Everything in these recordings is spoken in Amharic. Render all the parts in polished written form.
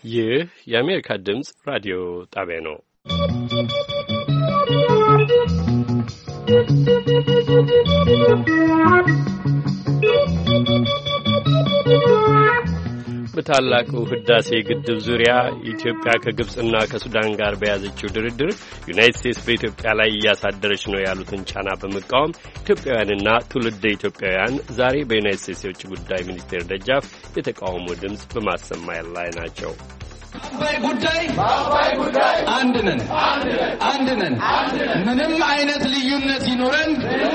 ይህ የአሜሪካ ድምፅ ራዲዮ ጣቢያ ነው። በታላቁ ህዳሴ ግድብ ዙሪያ ኢትዮጵያ ከግብጽና ከሱዳን ጋር በያዘችው ድርድር ዩናይትድ ስቴትስ በኢትዮጵያ ላይ እያሳደረች ነው ያሉትን ጫና በመቃወም ኢትዮጵያውያንና ትውልደ ኢትዮጵያውያን ዛሬ በዩናይትድ ስቴትስ የውጭ ጉዳይ ሚኒስቴር ደጃፍ የተቃውሞ ድምፅ በማሰማት ላይ ናቸው። በአባይ ጉዳይ አንድ ነን። ምንም አይነት ልዩነት ይኖረን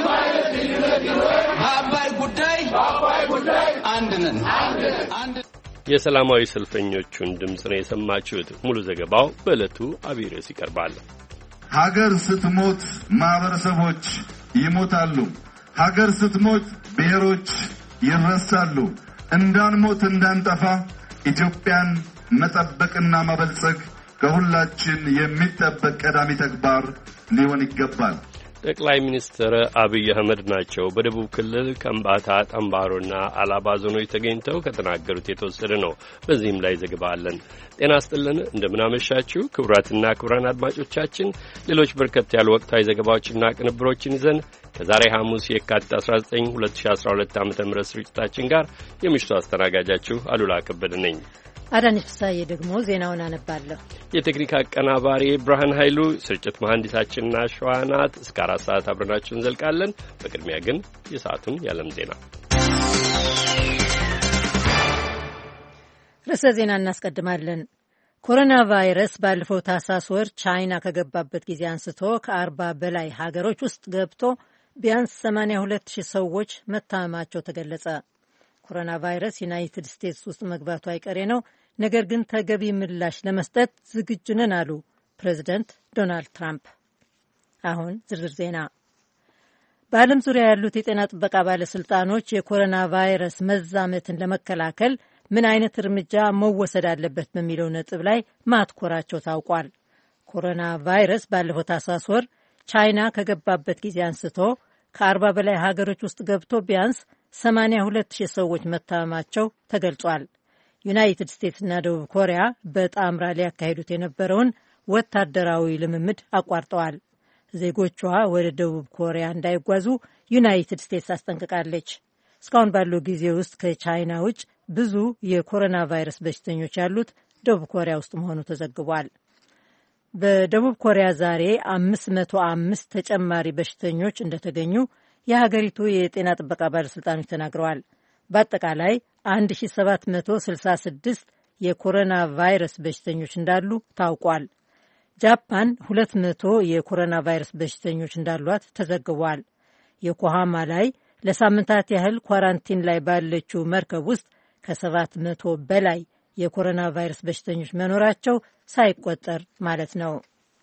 በአባይ ጉዳይ አንድ ነን። የሰላማዊ ሰልፈኞቹን ድምፅ ነው የሰማችሁት። ሙሉ ዘገባው በዕለቱ አብይ ርዕስ ይቀርባል። ሀገር ስትሞት ማህበረሰቦች ይሞታሉ። ሀገር ስትሞት ብሔሮች ይረሳሉ። እንዳንሞት እንዳንጠፋ ኢትዮጵያን መጠበቅና ማበልጸግ ከሁላችን የሚጠበቅ ቀዳሚ ተግባር ሊሆን ይገባል። ጠቅላይ ሚኒስትር አብይ አህመድ ናቸው። በደቡብ ክልል ከምባታ፣ ጠምባሮና አላባ ዞኖች ተገኝተው ከተናገሩት የተወሰደ ነው። በዚህም ላይ ዘገባ አለን። ጤና ይስጥልን፣ እንደምናመሻችሁ ክቡራትና ክቡራን አድማጮቻችን ሌሎች በርከት ያሉ ወቅታዊ ዘገባዎችና ቅንብሮችን ይዘን ከዛሬ ሐሙስ የካቲት 19 2012 ዓ.ም ስርጭታችን ጋር የምሽቱ አስተናጋጃችሁ አሉላ ከበደ ነኝ። አዳነች ፍሳዬ ደግሞ ዜናውን አነባለሁ። የቴክኒክ አቀናባሪ ብርሃን ኃይሉ፣ ስርጭት መሐንዲሳችንና ሸዋናት እስከ 4 ሰዓት አብረናችሁ እንዘልቃለን። በቅድሚያ ግን የሰዓቱን የዓለም ዜና ርዕሰ ዜና እናስቀድማለን። ኮሮና ቫይረስ ባለፈው ታህሳስ ወር ቻይና ከገባበት ጊዜ አንስቶ ከ40 በላይ ሀገሮች ውስጥ ገብቶ ቢያንስ 82,000 ሰዎች መታመማቸው ተገለጸ። ኮሮና ቫይረስ ዩናይትድ ስቴትስ ውስጥ መግባቱ አይቀሬ ነው፣ ነገር ግን ተገቢ ምላሽ ለመስጠት ዝግጁ ነን አሉ ፕሬዚደንት ዶናልድ ትራምፕ። አሁን ዝርዝር ዜና። በዓለም ዙሪያ ያሉት የጤና ጥበቃ ባለስልጣኖች የኮሮና ቫይረስ መዛመትን ለመከላከል ምን አይነት እርምጃ መወሰድ አለበት በሚለው ነጥብ ላይ ማትኮራቸው ታውቋል። ኮሮና ቫይረስ ባለፈው ታህሳስ ወር ቻይና ከገባበት ጊዜ አንስቶ ከ40 በላይ ሀገሮች ውስጥ ገብቶ ቢያንስ 82,000 ሰዎች መታመማቸው ተገልጿል። ዩናይትድ ስቴትስና ደቡብ ኮሪያ በጣምራ ሊያካሂዱት የነበረውን ወታደራዊ ልምምድ አቋርጠዋል። ዜጎቿ ወደ ደቡብ ኮሪያ እንዳይጓዙ ዩናይትድ ስቴትስ አስጠንቅቃለች። እስካሁን ባለው ጊዜ ውስጥ ከቻይና ውጭ ብዙ የኮሮና ቫይረስ በሽተኞች ያሉት ደቡብ ኮሪያ ውስጥ መሆኑ ተዘግቧል። በደቡብ ኮሪያ ዛሬ 505 ተጨማሪ በሽተኞች እንደተገኙ የሀገሪቱ የጤና ጥበቃ ባለሥልጣኖች ተናግረዋል። በአጠቃላይ 1766 የኮሮና ቫይረስ በሽተኞች እንዳሉ ታውቋል። ጃፓን 200 የኮሮና ቫይረስ በሽተኞች እንዳሏት ተዘግቧል። የኮሃማ ላይ ለሳምንታት ያህል ኳራንቲን ላይ ባለችው መርከብ ውስጥ ከ700 በላይ የኮሮና ቫይረስ በሽተኞች መኖራቸው ሳይቆጠር ማለት ነው።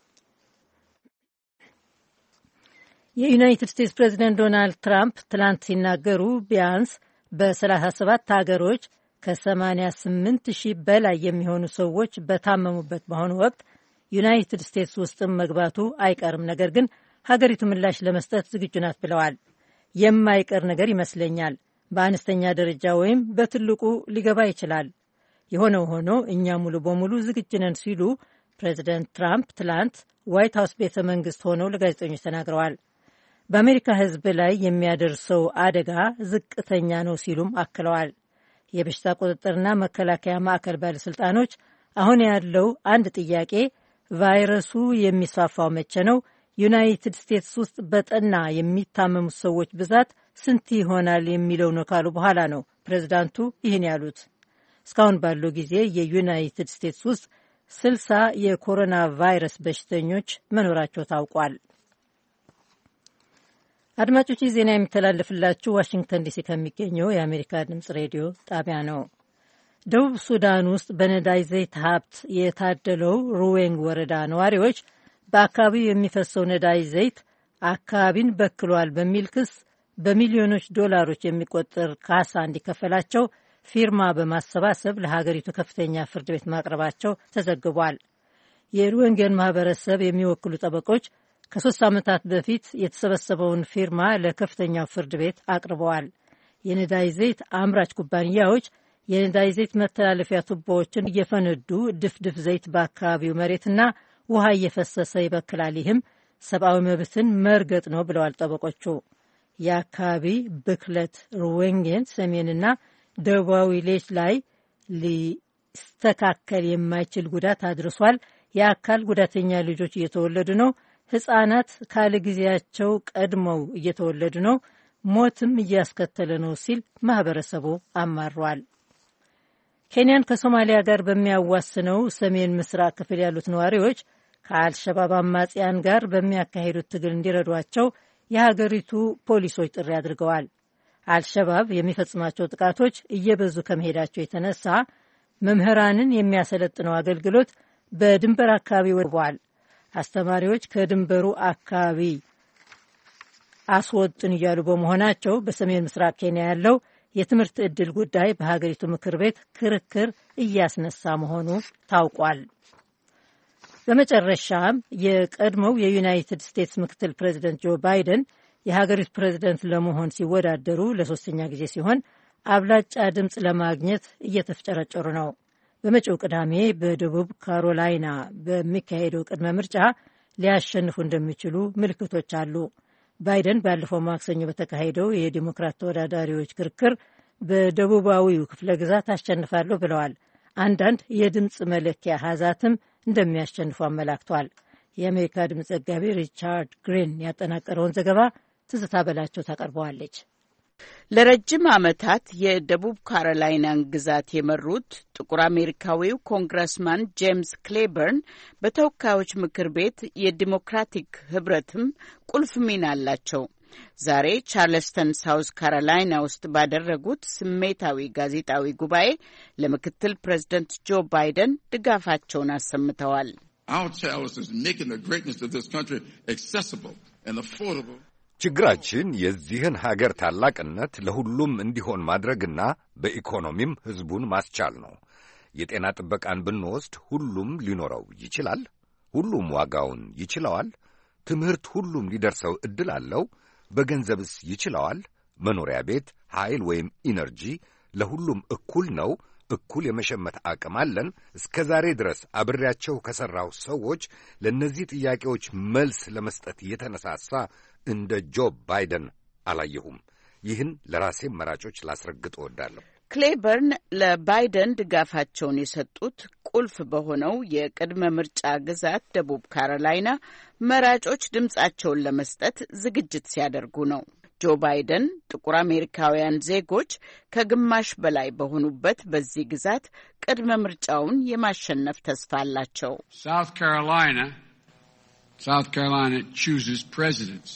የዩናይትድ ስቴትስ ፕሬዚደንት ዶናልድ ትራምፕ ትላንት ሲናገሩ ቢያንስ በ37 ሀገሮች ከ88,000 በላይ የሚሆኑ ሰዎች በታመሙበት በአሁኑ ወቅት ዩናይትድ ስቴትስ ውስጥም መግባቱ አይቀርም፣ ነገር ግን ሀገሪቱ ምላሽ ለመስጠት ዝግጁ ናት ብለዋል። የማይቀር ነገር ይመስለኛል፣ በአነስተኛ ደረጃ ወይም በትልቁ ሊገባ ይችላል። የሆነው ሆኖ እኛ ሙሉ በሙሉ ዝግጁ ነን ሲሉ ፕሬዚደንት ትራምፕ ትላንት ዋይት ሀውስ ቤተ መንግስት ሆነው ለጋዜጠኞች ተናግረዋል። በአሜሪካ ሕዝብ ላይ የሚያደርሰው አደጋ ዝቅተኛ ነው ሲሉም አክለዋል። የበሽታ ቁጥጥርና መከላከያ ማዕከል ባለሥልጣኖች አሁን ያለው አንድ ጥያቄ ቫይረሱ የሚስፋፋው መቼ ነው? ዩናይትድ ስቴትስ ውስጥ በጠና የሚታመሙት ሰዎች ብዛት ስንት ይሆናል የሚለው ነው ካሉ በኋላ ነው ፕሬዚዳንቱ ይህን ያሉት። እስካሁን ባለው ጊዜ የዩናይትድ ስቴትስ ውስጥ 60 የኮሮና ቫይረስ በሽተኞች መኖራቸው ታውቋል። አድማጮች፣ ዜና የሚተላለፍላችሁ ዋሽንግተን ዲሲ ከሚገኘው የአሜሪካ ድምጽ ሬዲዮ ጣቢያ ነው። ደቡብ ሱዳን ውስጥ በነዳጅ ዘይት ሀብት የታደለው ሩዌንግ ወረዳ ነዋሪዎች በአካባቢው የሚፈሰው ነዳጅ ዘይት አካባቢን በክሏል በሚል ክስ በሚሊዮኖች ዶላሮች የሚቆጠር ካሳ እንዲከፈላቸው ፊርማ በማሰባሰብ ለሀገሪቱ ከፍተኛ ፍርድ ቤት ማቅረባቸው ተዘግቧል። የሩዌንግን ማህበረሰብ የሚወክሉ ጠበቆች ከ3 ዓመታት በፊት የተሰበሰበውን ፊርማ ለከፍተኛው ፍርድ ቤት አቅርበዋል። የነዳጅ ዘይት አምራች ኩባንያዎች የነዳጅ ዘይት መተላለፊያ ቱቦዎችን እየፈነዱ ድፍድፍ ዘይት በአካባቢው መሬትና ውሃ እየፈሰሰ ይበክላል። ይህም ሰብአዊ መብትን መርገጥ ነው ብለዋል ጠበቆቹ። የአካባቢ ብክለት ሩዌንጌን ሰሜንና ደቡባዊ ሌች ላይ ሊስተካከል የማይችል ጉዳት አድርሷል። የአካል ጉዳተኛ ልጆች እየተወለዱ ነው። ሕፃናት ካለ ጊዜያቸው ቀድመው እየተወለዱ ነው። ሞትም እያስከተለ ነው ሲል ማህበረሰቡ አማሯል። ኬንያን ከሶማሊያ ጋር በሚያዋስነው ሰሜን ምስራቅ ክፍል ያሉት ነዋሪዎች ከአልሸባብ አማጽያን ጋር በሚያካሂዱት ትግል እንዲረዷቸው የሀገሪቱ ፖሊሶች ጥሪ አድርገዋል። አልሸባብ የሚፈጽማቸው ጥቃቶች እየበዙ ከመሄዳቸው የተነሳ መምህራንን የሚያሰለጥነው አገልግሎት በድንበር አካባቢ ወድቧል። አስተማሪዎች ከድንበሩ አካባቢ አስወጡን እያሉ በመሆናቸው በሰሜን ምስራቅ ኬንያ ያለው የትምህርት ዕድል ጉዳይ በሀገሪቱ ምክር ቤት ክርክር እያስነሳ መሆኑ ታውቋል። በመጨረሻም የቀድሞው የዩናይትድ ስቴትስ ምክትል ፕሬዚደንት ጆ ባይደን የሀገሪቱ ፕሬዚደንት ለመሆን ሲወዳደሩ ለሶስተኛ ጊዜ ሲሆን አብላጫ ድምፅ ለማግኘት እየተፍጨረጨሩ ነው። በመጪው ቅዳሜ በደቡብ ካሮላይና በሚካሄደው ቅድመ ምርጫ ሊያሸንፉ እንደሚችሉ ምልክቶች አሉ። ባይደን ባለፈው ማክሰኞ በተካሄደው የዲሞክራት ተወዳዳሪዎች ክርክር በደቡባዊው ክፍለ ግዛት አሸንፋለሁ ብለዋል። አንዳንድ የድምፅ መለኪያ አሃዛትም እንደሚያሸንፉ አመላክቷል። የአሜሪካ ድምፅ ዘጋቢ ሪቻርድ ግሪን ያጠናቀረውን ዘገባ ትዝታ በላቸው ታቀርበዋለች። ለረጅም ዓመታት የደቡብ ካሮላይናን ግዛት የመሩት ጥቁር አሜሪካዊው ኮንግረስማን ጄምስ ክሌበርን በተወካዮች ምክር ቤት የዲሞክራቲክ ህብረትም ቁልፍ ሚና አላቸው። ዛሬ ቻርለስተን ሳውዝ ካሮላይና ውስጥ ባደረጉት ስሜታዊ ጋዜጣዊ ጉባኤ ለምክትል ፕሬዝደንት ጆ ባይደን ድጋፋቸውን አሰምተዋል። ችግራችን የዚህን ሀገር ታላቅነት ለሁሉም እንዲሆን ማድረግና በኢኮኖሚም ሕዝቡን ማስቻል ነው። የጤና ጥበቃን ብንወስድ ሁሉም ሊኖረው ይችላል። ሁሉም ዋጋውን ይችለዋል። ትምህርት ሁሉም ሊደርሰው ዕድል አለው። በገንዘብስ ይችለዋል። መኖሪያ ቤት፣ ኃይል ወይም ኢነርጂ ለሁሉም እኩል ነው። እኩል የመሸመት አቅም አለን። እስከ ዛሬ ድረስ አብሬያቸው ከሠራው ሰዎች ለእነዚህ ጥያቄዎች መልስ ለመስጠት የተነሳሳ እንደ ጆ ባይደን አላየሁም። ይህን ለራሴም መራጮች ላስረግጥ እወዳለሁ። ክሌበርን ለባይደን ድጋፋቸውን የሰጡት ቁልፍ በሆነው የቅድመ ምርጫ ግዛት ደቡብ ካሮላይና መራጮች ድምፃቸውን ለመስጠት ዝግጅት ሲያደርጉ ነው። ጆ ባይደን ጥቁር አሜሪካውያን ዜጎች ከግማሽ በላይ በሆኑበት በዚህ ግዛት ቅድመ ምርጫውን የማሸነፍ ተስፋ አላቸው። South Carolina chooses presidents.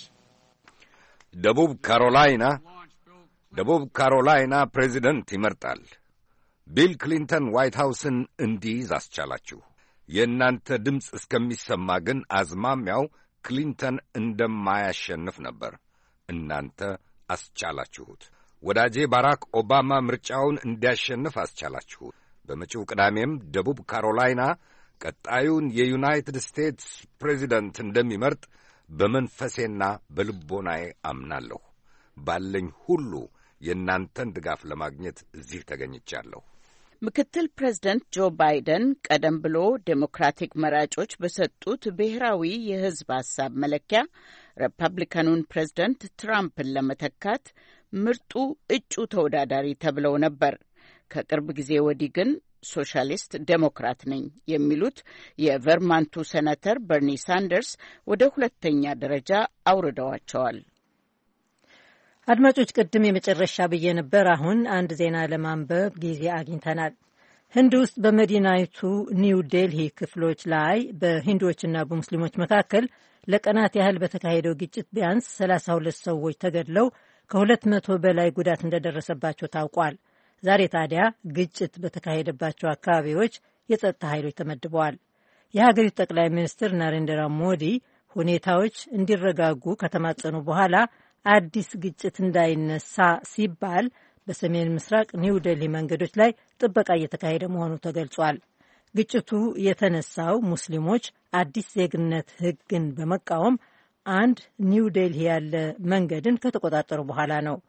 ደቡብ ካሮላይና ፕሬዚደንት ይመርጣል። ቢል ክሊንተን ዋይት ሃውስን እንዲይዝ አስቻላችሁ። የእናንተ ድምፅ እስከሚሰማ ግን አዝማሚያው ክሊንተን እንደማያሸንፍ ነበር። እናንተ አስቻላችሁት። ወዳጄ ባራክ ኦባማ ምርጫውን እንዲያሸንፍ አስቻላችሁት። በመጪው ቅዳሜም ደቡብ ካሮላይና ቀጣዩን የዩናይትድ ስቴትስ ፕሬዚደንት እንደሚመርጥ በመንፈሴና በልቦናዬ አምናለሁ። ባለኝ ሁሉ የእናንተን ድጋፍ ለማግኘት እዚህ ተገኝቻለሁ። ምክትል ፕሬዝደንት ጆ ባይደን ቀደም ብሎ ዴሞክራቲክ መራጮች በሰጡት ብሔራዊ የሕዝብ ሐሳብ መለኪያ ሪፐብሊካኑን ፕሬዝደንት ትራምፕን ለመተካት ምርጡ እጩ ተወዳዳሪ ተብለው ነበር። ከቅርብ ጊዜ ወዲህ ግን ሶሻሊስት ዴሞክራት ነኝ የሚሉት የቨርማንቱ ሴናተር በርኒ ሳንደርስ ወደ ሁለተኛ ደረጃ አውርደዋቸዋል። አድማጮች፣ ቅድም የመጨረሻ ብዬ ነበር። አሁን አንድ ዜና ለማንበብ ጊዜ አግኝተናል። ህንድ ውስጥ በመዲናይቱ ኒው ዴልሂ ክፍሎች ላይ በሂንዱዎችና በሙስሊሞች መካከል ለቀናት ያህል በተካሄደው ግጭት ቢያንስ 32 ሰዎች ተገድለው ከ200 በላይ ጉዳት እንደደረሰባቸው ታውቋል። ዛሬ ታዲያ ግጭት በተካሄደባቸው አካባቢዎች የጸጥታ ኃይሎች ተመድበዋል። የሀገሪቱ ጠቅላይ ሚኒስትር ናሬንድራ ሞዲ ሁኔታዎች እንዲረጋጉ ከተማጸኑ በኋላ አዲስ ግጭት እንዳይነሳ ሲባል በሰሜን ምስራቅ ኒው ዴልሂ መንገዶች ላይ ጥበቃ እየተካሄደ መሆኑ ተገልጿል። ግጭቱ የተነሳው ሙስሊሞች አዲስ ዜግነት ሕግን በመቃወም አንድ ኒው ዴልሂ ያለ መንገድን ከተቆጣጠሩ በኋላ ነው።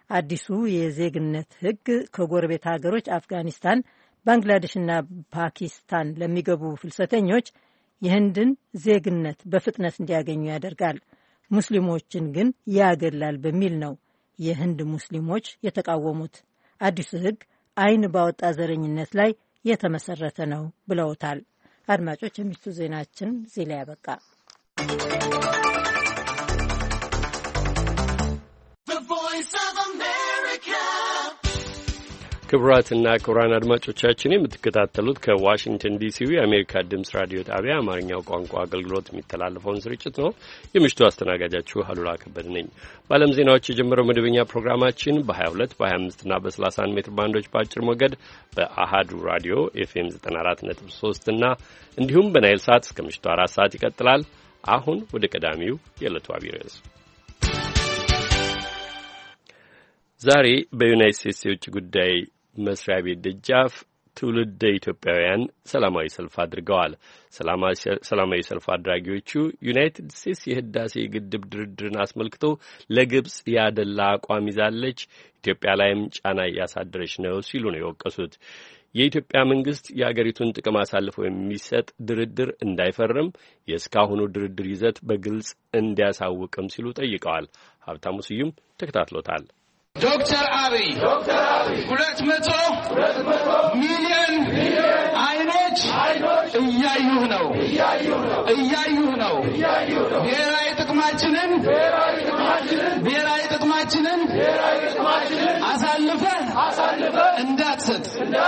አዲሱ የዜግነት ሕግ ከጎረቤት ሀገሮች አፍጋኒስታን፣ ባንግላዴሽና ፓኪስታን ለሚገቡ ፍልሰተኞች የህንድን ዜግነት በፍጥነት እንዲያገኙ ያደርጋል። ሙስሊሞችን ግን ያገላል በሚል ነው የህንድ ሙስሊሞች የተቃወሙት። አዲሱ ሕግ ዓይን ባወጣ ዘረኝነት ላይ የተመሰረተ ነው ብለውታል። አድማጮች፣ የምሽቱ ዜናችን እዚህ ላይ ያበቃ። ክቡራትና ክቡራን አድማጮቻችን የምትከታተሉት ከዋሽንግተን ዲሲው የአሜሪካ ድምፅ ራዲዮ ጣቢያ አማርኛው ቋንቋ አገልግሎት የሚተላለፈውን ስርጭት ነው። የምሽቱ አስተናጋጃችሁ አሉላ ከበደ ነኝ። በዓለም ዜናዎች የጀመረው መደበኛ ፕሮግራማችን በ22 በ25 እና በ31 ሜትር ባንዶች በአጭር ሞገድ በአሃዱ ራዲዮ ኤፍኤም 94.3 እና እንዲሁም በናይል ሳት እስከ ምሽቱ 4 ሰዓት ይቀጥላል። አሁን ወደ ቀዳሚው የዕለቱ አብይ ርዕስ። ዛሬ በዩናይትድ ስቴትስ የውጭ ጉዳይ መስሪያ ቤት ደጃፍ ትውልደ ኢትዮጵያውያን ሰላማዊ ሰልፍ አድርገዋል። ሰላማዊ ሰልፍ አድራጊዎቹ ዩናይትድ ስቴትስ የህዳሴ ግድብ ድርድርን አስመልክቶ ለግብጽ ያደላ አቋም ይዛለች፣ ኢትዮጵያ ላይም ጫና እያሳደረች ነው ሲሉ ነው የወቀሱት። የኢትዮጵያ መንግስት የአገሪቱን ጥቅም አሳልፎ የሚሰጥ ድርድር እንዳይፈርም የእስካሁኑ ድርድር ይዘት በግልጽ እንዲያሳውቅም ሲሉ ጠይቀዋል። ሀብታሙ ስዩም ተከታትሎታል። ዶክተር አብይ 200 ሚሊዮን አይኖች እያዩህ ነው። ብሔራዊ ጥቅማችንን አሳልፈህ እንዳትሰጥ።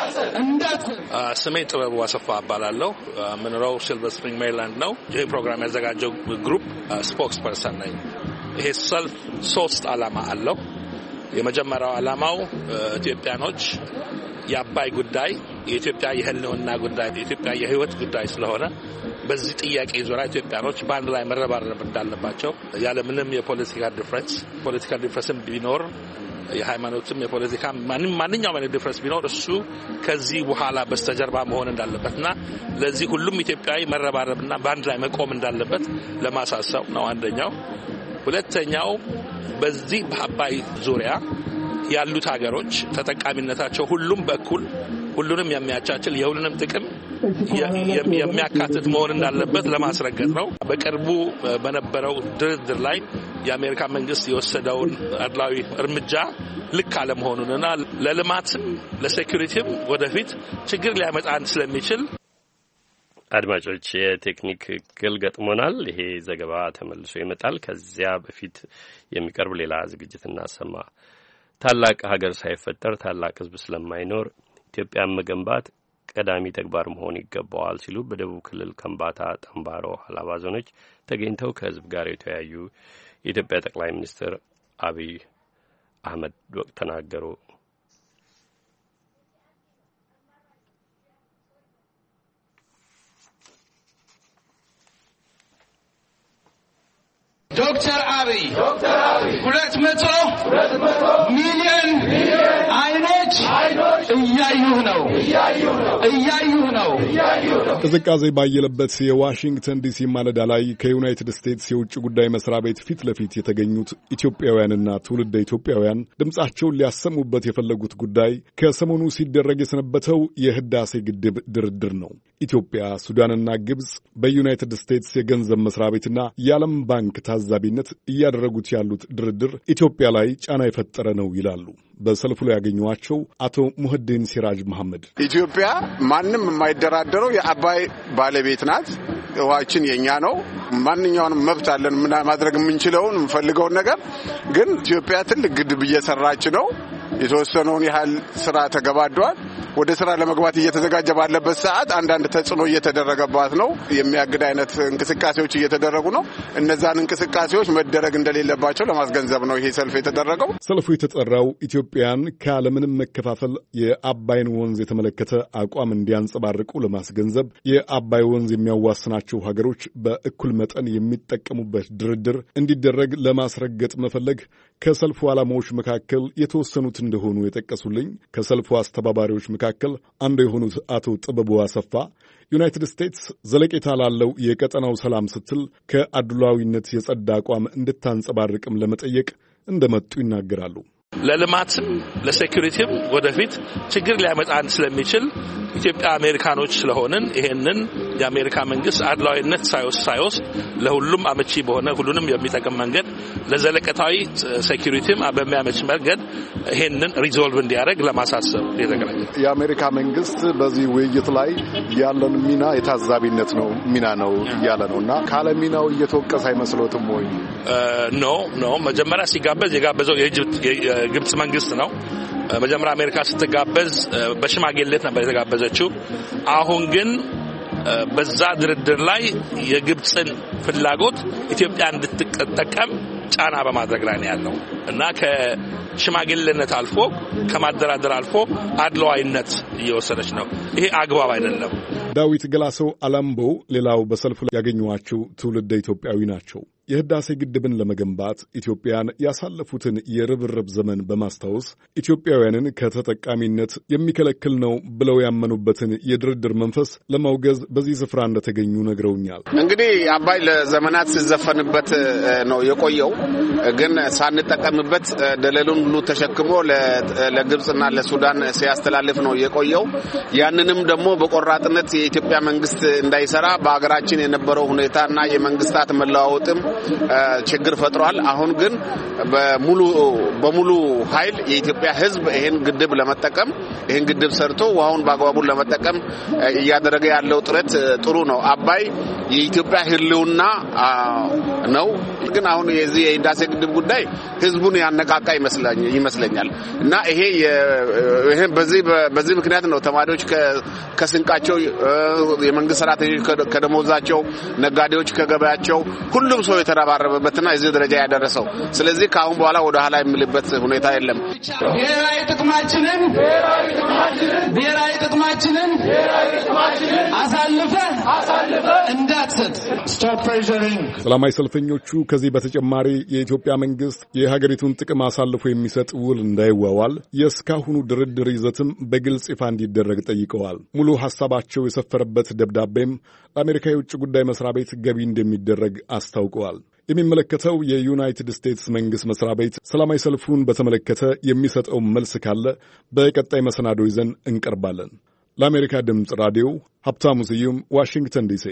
ስሜ ጥበቡ አሰፋ እባላለሁ። የምኖረው ሲልቨር ስፕሪንግ ሜሪላንድ ነው። ይህ ፕሮግራም ያዘጋጀው ግሩፕ ስፖክስ ፐርሰን ነኝ። ይሄ ሰልፍ 3 ዓላማ አለው። የመጀመሪያው ዓላማው ኢትዮጵያኖች የአባይ ጉዳይ የኢትዮጵያ የህልውና ጉዳይ የኢትዮጵያ የህይወት ጉዳይ ስለሆነ በዚህ ጥያቄ ዙሪያ ኢትዮጵያኖች በአንድ ላይ መረባረብ እንዳለባቸው ያለምንም የፖለቲካ ዲፍረንስም ቢኖር የሃይማኖትም የፖለቲካ ማንኛውም አይነት ዲፍረንስ ቢኖር እሱ ከዚህ በኋላ በስተጀርባ መሆን እንዳለበትና ለዚህ ሁሉም ኢትዮጵያዊ መረባረብና በአንድ ላይ መቆም እንዳለበት ለማሳሰብ ነው አንደኛው። ሁለተኛው በዚህ በአባይ ዙሪያ ያሉት ሀገሮች ተጠቃሚነታቸው ሁሉም በኩል ሁሉንም የሚያቻችል የሁሉንም ጥቅም የሚያካትት መሆን እንዳለበት ለማስረገጥ ነው። በቅርቡ በነበረው ድርድር ላይ የአሜሪካ መንግስት የወሰደውን አድላዊ እርምጃ ልክ አለመሆኑንና ለልማትም ለሴኩሪቲም ወደፊት ችግር ሊያመጣ ስለሚችል አድማጮች የቴክኒክ እክል ገጥሞናል። ይሄ ዘገባ ተመልሶ ይመጣል። ከዚያ በፊት የሚቀርብ ሌላ ዝግጅት እናሰማ። ታላቅ ሀገር ሳይፈጠር ታላቅ ሕዝብ ስለማይኖር ኢትዮጵያን መገንባት ቀዳሚ ተግባር መሆን ይገባዋል ሲሉ በደቡብ ክልል ከምባታ፣ ጠምባሮ፣ ሀላባ ዞኖች ተገኝተው ከሕዝብ ጋር የተወያዩ የኢትዮጵያ ጠቅላይ ሚኒስትር አብይ አህመድ ወቅት ተናገሩ። ዶክተር አብይ 200 ሚሊዮን አይኖች እያዩህ ነው። ቅዝቃዜ ባየለበት የዋሽንግተን ዲሲ ማለዳ ላይ ከዩናይትድ ስቴትስ የውጭ ጉዳይ መስሪያ ቤት ፊት ለፊት የተገኙት ኢትዮጵያውያንና ትውልደ ኢትዮጵያውያን ድምጻቸውን ሊያሰሙበት የፈለጉት ጉዳይ ከሰሞኑ ሲደረግ የሰነበተው የህዳሴ ግድብ ድርድር ነው። ኢትዮጵያ፣ ሱዳንና ግብጽ በዩናይትድ ስቴትስ የገንዘብ መስሪያ ቤትና የዓለም ባንክ ታዛቢነት እያደረጉት ያሉት ድርድር ኢትዮጵያ ላይ ጫና የፈጠረ ነው ይላሉ በሰልፉ ላይ ያገኘኋቸው አቶ ሙህዲን ሲራጅ መሐመድ። ኢትዮጵያ ማንም የማይደራደረው የአባይ ባለቤት ናት። ውሃችን የኛ ነው። ማንኛውንም መብት አለን ማድረግ የምንችለውን የምንፈልገውን ነገር። ግን ኢትዮጵያ ትልቅ ግድብ እየሰራች ነው። የተወሰነውን ያህል ስራ ተገባዷል። ወደ ስራ ለመግባት እየተዘጋጀ ባለበት ሰዓት አንዳንድ ተጽዕኖ እየተደረገባት ነው። የሚያግድ አይነት እንቅስቃሴዎች እየተደረጉ ነው። እነዛን እንቅስቃሴዎች መደረግ እንደሌለባቸው ለማስገንዘብ ነው ይሄ ሰልፍ የተደረገው። ሰልፉ የተጠራው ኢትዮጵያን ካለምንም መከፋፈል የአባይን ወንዝ የተመለከተ አቋም እንዲያንጸባርቁ ለማስገንዘብ፣ የአባይ ወንዝ የሚያዋስናቸው ሀገሮች በእኩል መጠን የሚጠቀሙበት ድርድር እንዲደረግ ለማስረገጥ መፈለግ ከሰልፉ ዓላማዎች መካከል የተወሰኑት እንደሆኑ የጠቀሱልኝ ከሰልፉ አስተባባሪዎች መካከል አንዱ የሆኑት አቶ ጥበቡ አሰፋ ዩናይትድ ስቴትስ ዘለቄታ ላለው የቀጠናው ሰላም ስትል ከአድሏዊነት የጸዳ አቋም እንድታንጸባርቅም ለመጠየቅ እንደመጡ ይናገራሉ። ለልማትም ለሴኩሪቲም ወደፊት ችግር ሊያመጣን ስለሚችል ኢትዮጵያ አሜሪካኖች ስለሆነን ይሄንን የአሜሪካ መንግስት አድሏዊነት ሳይወስድ ለሁሉም አመቺ በሆነ ሁሉንም የሚጠቅም መንገድ ለዘለቀታዊ ሴኩሪቲም በሚያመች መንገድ ይሄንን ሪዞልቭ እንዲያደርግ ለማሳሰብ የተገናኘ የአሜሪካ መንግስት በዚህ ውይይት ላይ ያለን ሚና የታዛቢነት ሚና ነው እያለ ነውና ካለ ሚናው እየተወቀሰ አይመስሎትም ወይ? ኖ መጀመሪያ ሲጋበዝ የጋበዘው የግብጽ መንግስት ነው። መጀመሪያ አሜሪካ ስትጋበዝ በሽማግሌነት ነበር የተጋበዘችው። አሁን ግን በዛ ድርድር ላይ የግብጽን ፍላጎት ኢትዮጵያ እንድትጠቀም ጫና በማድረግ ላይ ነው ያለው እና ከሽማግሌነት አልፎ ከማደራደር አልፎ አድሏዊነት እየወሰደች ነው። ይሄ አግባብ አይደለም። ዳዊት ገላሰው አላምቦ ሌላው በሰልፉ ላይ ያገኘዋቸው ትውልደ ኢትዮጵያዊ ናቸው። የህዳሴ ግድብን ለመገንባት ኢትዮጵያን ያሳለፉትን የርብርብ ዘመን በማስታወስ ኢትዮጵያውያንን ከተጠቃሚነት የሚከለክል ነው ብለው ያመኑበትን የድርድር መንፈስ ለማውገዝ በዚህ ስፍራ እንደተገኙ ነግረውኛል። እንግዲህ አባይ ለዘመናት ሲዘፈንበት ነው የቆየው፣ ግን ሳንጠቀምበት ደለሉን ሁሉ ተሸክሞ ለግብጽና ለሱዳን ሲያስተላልፍ ነው የቆየው። ያንንም ደግሞ በቆራጥነት የኢትዮጵያ መንግስት እንዳይሰራ በአገራችን የነበረው ሁኔታና የመንግስታት መለዋወጥም ችግር ፈጥሯል። አሁን ግን በሙሉ ኃይል የኢትዮጵያ ህዝብ ይሄን ግድብ ለመጠቀም ይሄን ግድብ ሰርቶ ውሃውን በአግባቡ ለመጠቀም እያደረገ ያለው ጥረት ጥሩ ነው። አባይ የኢትዮጵያ ህልውና ነው። ግን አሁን የዚህ የህዳሴ ግድብ ጉዳይ ህዝቡን ያነቃቃ ይመስለኛል እና ይሄ በዚህ ምክንያት ነው ተማሪዎች ከስንቃቸው፣ የመንግስት ሰራተኞች ከደሞዛቸው፣ ነጋዴዎች ከገበያቸው ሁሉም ሰው የተረባረበበትና እዚህ ደረጃ ያደረሰው። ስለዚህ ከአሁን በኋላ ወደ ኋላ የሚልበት ሁኔታ የለም። ብሔራዊ ጥቅማችንን አሳልፈ እንዳትሰጥ። ሰላማዊ ሰልፈኞቹ ከዚህ በተጨማሪ የኢትዮጵያ መንግስት የሀገሪቱን ጥቅም አሳልፎ የሚሰጥ ውል እንዳይዋዋል የእስካሁኑ ድርድር ይዘትም በግልጽ ይፋ እንዲደረግ ጠይቀዋል። ሙሉ ሐሳባቸው የሰፈረበት ደብዳቤም ለአሜሪካ የውጭ ጉዳይ መስሪያ ቤት ገቢ እንደሚደረግ አስታውቀዋል። የሚመለከተው የዩናይትድ ስቴትስ መንግስት መስሪያ ቤት ሰላማዊ ሰልፉን በተመለከተ የሚሰጠው መልስ ካለ በቀጣይ መሰናዶ ይዘን እንቀርባለን። ለአሜሪካ ድምፅ ራዲዮ ሀብታሙ ስዩም ዋሽንግተን ዲሲ።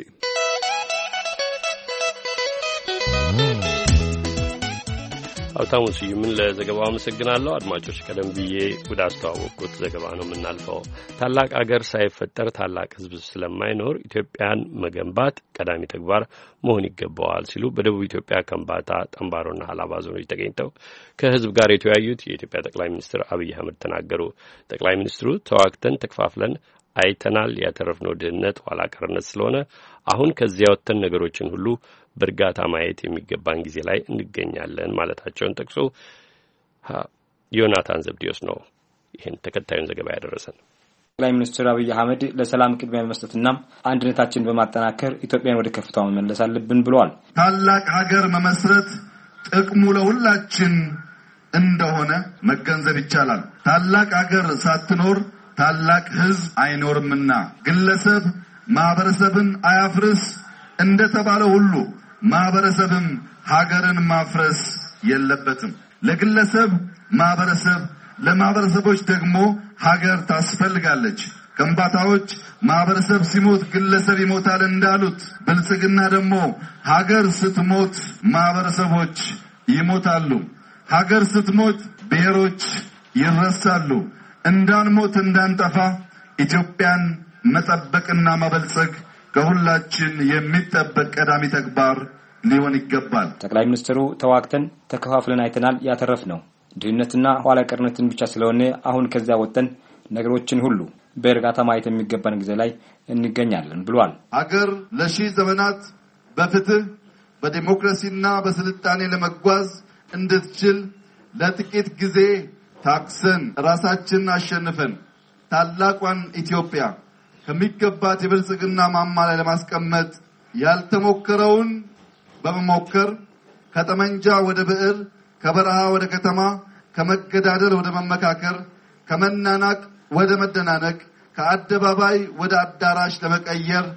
ሀብታሙ ስዩምን ለዘገባው አመሰግናለሁ። አድማጮች፣ ቀደም ብዬ ወደ አስተዋወቅኩት ዘገባ ነው የምናልፈው። ታላቅ አገር ሳይፈጠር ታላቅ ሕዝብ ስለማይኖር ኢትዮጵያን መገንባት ቀዳሚ ተግባር መሆን ይገባዋል ሲሉ በደቡብ ኢትዮጵያ ከምባታ፣ ጠምባሮና ሀላባ ዞኖች ተገኝተው ከሕዝብ ጋር የተወያዩት የኢትዮጵያ ጠቅላይ ሚኒስትር አብይ አህመድ ተናገሩ። ጠቅላይ ሚኒስትሩ ተዋግተን ተከፋፍለን አይተናል፣ ያተረፍነው ድህነት፣ ኋላ ቀርነት ስለሆነ አሁን ከዚያ ወጥተን ነገሮችን ሁሉ በእርጋታ ማየት የሚገባን ጊዜ ላይ እንገኛለን ማለታቸውን ጠቅሶ ዮናታን ዘብዲዮስ ነው ይህን ተከታዩን ዘገባ ያደረሰን። ጠቅላይ ሚኒስትር አብይ አህመድ ለሰላም ቅድሚያ መስጠትና አንድነታችንን በማጠናከር ኢትዮጵያን ወደ ከፍታው መመለስ አለብን ብለዋል። ታላቅ ሀገር መመስረት ጥቅሙ ለሁላችን እንደሆነ መገንዘብ ይቻላል። ታላቅ ሀገር ሳትኖር ታላቅ ሕዝብ አይኖርምና ግለሰብ ማህበረሰብን አያፍርስ እንደተባለ ሁሉ ማህበረሰብም ሀገርን ማፍረስ የለበትም። ለግለሰብ ማህበረሰብ፣ ለማህበረሰቦች ደግሞ ሀገር ታስፈልጋለች። ከምባታዎች ማህበረሰብ ሲሞት ግለሰብ ይሞታል እንዳሉት ብልጽግና ደግሞ ሀገር ስትሞት ማህበረሰቦች ይሞታሉ። ሀገር ስትሞት ብሔሮች ይረሳሉ። እንዳንሞት እንዳንጠፋ ኢትዮጵያን መጠበቅና ማበልጸግ ከሁላችን የሚጠበቅ ቀዳሚ ተግባር ሊሆን ይገባል። ጠቅላይ ሚኒስትሩ ተዋግተን ተከፋፍለን አይተናል፣ ያተረፍነው ድህነትና ኋላ ቀርነትን ብቻ ስለሆነ አሁን ከዚያ ወጥተን ነገሮችን ሁሉ በእርጋታ ማየት የሚገባን ጊዜ ላይ እንገኛለን ብሏል። ሀገር ለሺህ ዘመናት በፍትህ በዲሞክራሲና በስልጣኔ ለመጓዝ እንድትችል ለጥቂት ጊዜ ታክሰን ራሳችንን አሸንፈን ታላቋን ኢትዮጵያ ከሚገባት የብልጽግና ማማ ላይ ለማስቀመጥ ያልተሞከረውን በመሞከር ከጠመንጃ ወደ ብዕር፣ ከበረሃ ወደ ከተማ፣ ከመገዳደል ወደ መመካከር፣ ከመናናቅ ወደ መደናነቅ፣ ከአደባባይ ወደ አዳራሽ ለመቀየር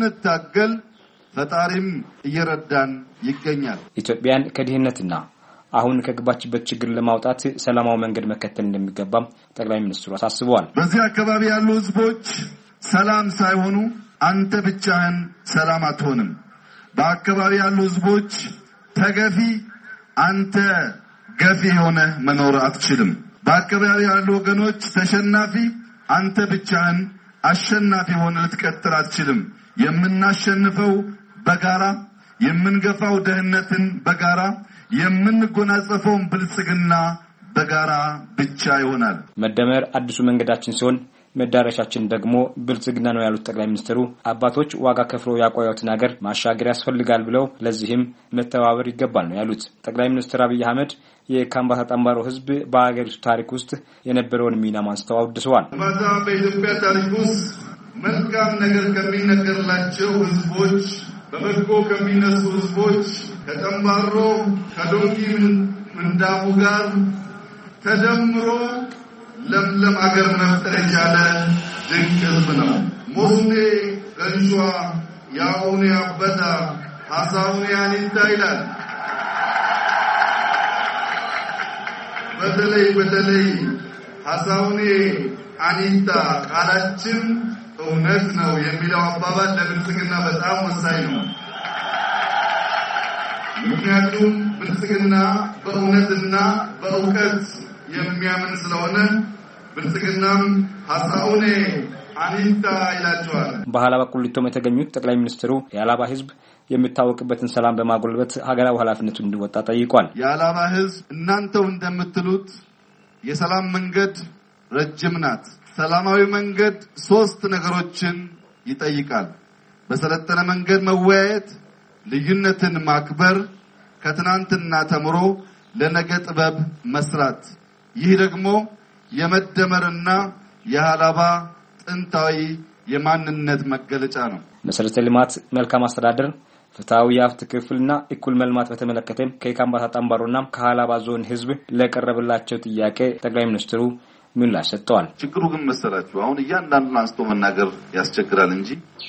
ስንታገል ፈጣሪም እየረዳን ይገኛል። ኢትዮጵያን ከድህነትና አሁን ከግባችበት ችግር ለማውጣት ሰላማዊ መንገድ መከተል እንደሚገባ ጠቅላይ ሚኒስትሩ አሳስበዋል። በዚህ አካባቢ ያሉ ህዝቦች ሰላም ሳይሆኑ አንተ ብቻህን ሰላም አትሆንም። በአካባቢ ያሉ ህዝቦች ተገፊ አንተ ገፊ ሆነ መኖር አትችልም። በአካባቢ ያሉ ወገኖች ተሸናፊ አንተ ብቻህን አሸናፊ ሆነ ልትቀጥል አትችልም። የምናሸንፈው በጋራ የምንገፋው ደህንነትን በጋራ የምንጎናጸፈው ብልጽግና በጋራ ብቻ ይሆናል። መደመር አዲሱ መንገዳችን ሲሆን መዳረሻችን ደግሞ ብልጽግና ነው ያሉት ጠቅላይ ሚኒስትሩ አባቶች ዋጋ ከፍለው ያቆዩትን ሀገር ማሻገር ያስፈልጋል ብለው ለዚህም መተባበር ይገባል ነው ያሉት። ጠቅላይ ሚኒስትር አብይ አህመድ የካምባታ ጠምባሮ ህዝብ በአገሪቱ ታሪክ ውስጥ የነበረውን ሚና ማንስተው አወድሰዋል። ካምባታ በኢትዮጵያ ታሪክ ውስጥ መልካም ነገር ከሚነገርላቸው ህዝቦች በበጎ ከሚነሱ ህዝቦች ከጠምባሮ ከዶንጊ ምንዳቡ ጋር ተደምሮ ለምለም አገር መፍጠር የቻለ ድንቅ ህዝብ ነው። ሞስኔ ገንሿ ያውኔ አበታ ሐሳውኔ አኒታ ይላል። በተለይ ሐሳውኔ አኒታ ቃላችን እውነት ነው የሚለው አባባል ለብልጽግና በጣም ወሳኝ ነው። ምክንያቱም ብልጽግና በእውነትና በእውቀት የሚያምን ስለሆነ ብልጽግናም ሐሳውኔ አኒታ ይላቸዋል። በሐላባ ቁሊቶም የተገኙት ጠቅላይ ሚኒስትሩ የሐላባ ህዝብ የሚታወቅበትን ሰላም በማጎልበት ሀገራዊ ኃላፊነቱን እንዲወጣ ጠይቋል። የሐላባ ህዝብ እናንተው እንደምትሉት የሰላም መንገድ ረጅም ናት። ሰላማዊ መንገድ 3 ነገሮችን ይጠይቃል። በሰለጠነ መንገድ መወያየት፣ ልዩነትን ማክበር፣ ከትናንትና ተምሮ ለነገ ጥበብ መስራት። ይህ ደግሞ የመደመርና የሐላባ ጥንታዊ የማንነት መገለጫ ነው። መሰረተ ልማት፣ መልካም አስተዳደር፣ ፍትሃዊ የሀብት ክፍልና እኩል መልማት በተመለከተ ከካምባታ ጠምባሮና ከሐላባ ዞን ህዝብ ለቀረበላቸው ጥያቄ ጠቅላይ ሚኒስትሩ ምላሽ ሰጥተዋል። ችግሩ ግን መሰላችሁ አሁን እያንዳንዱን አንስቶ መናገር ያስቸግራል እንጂ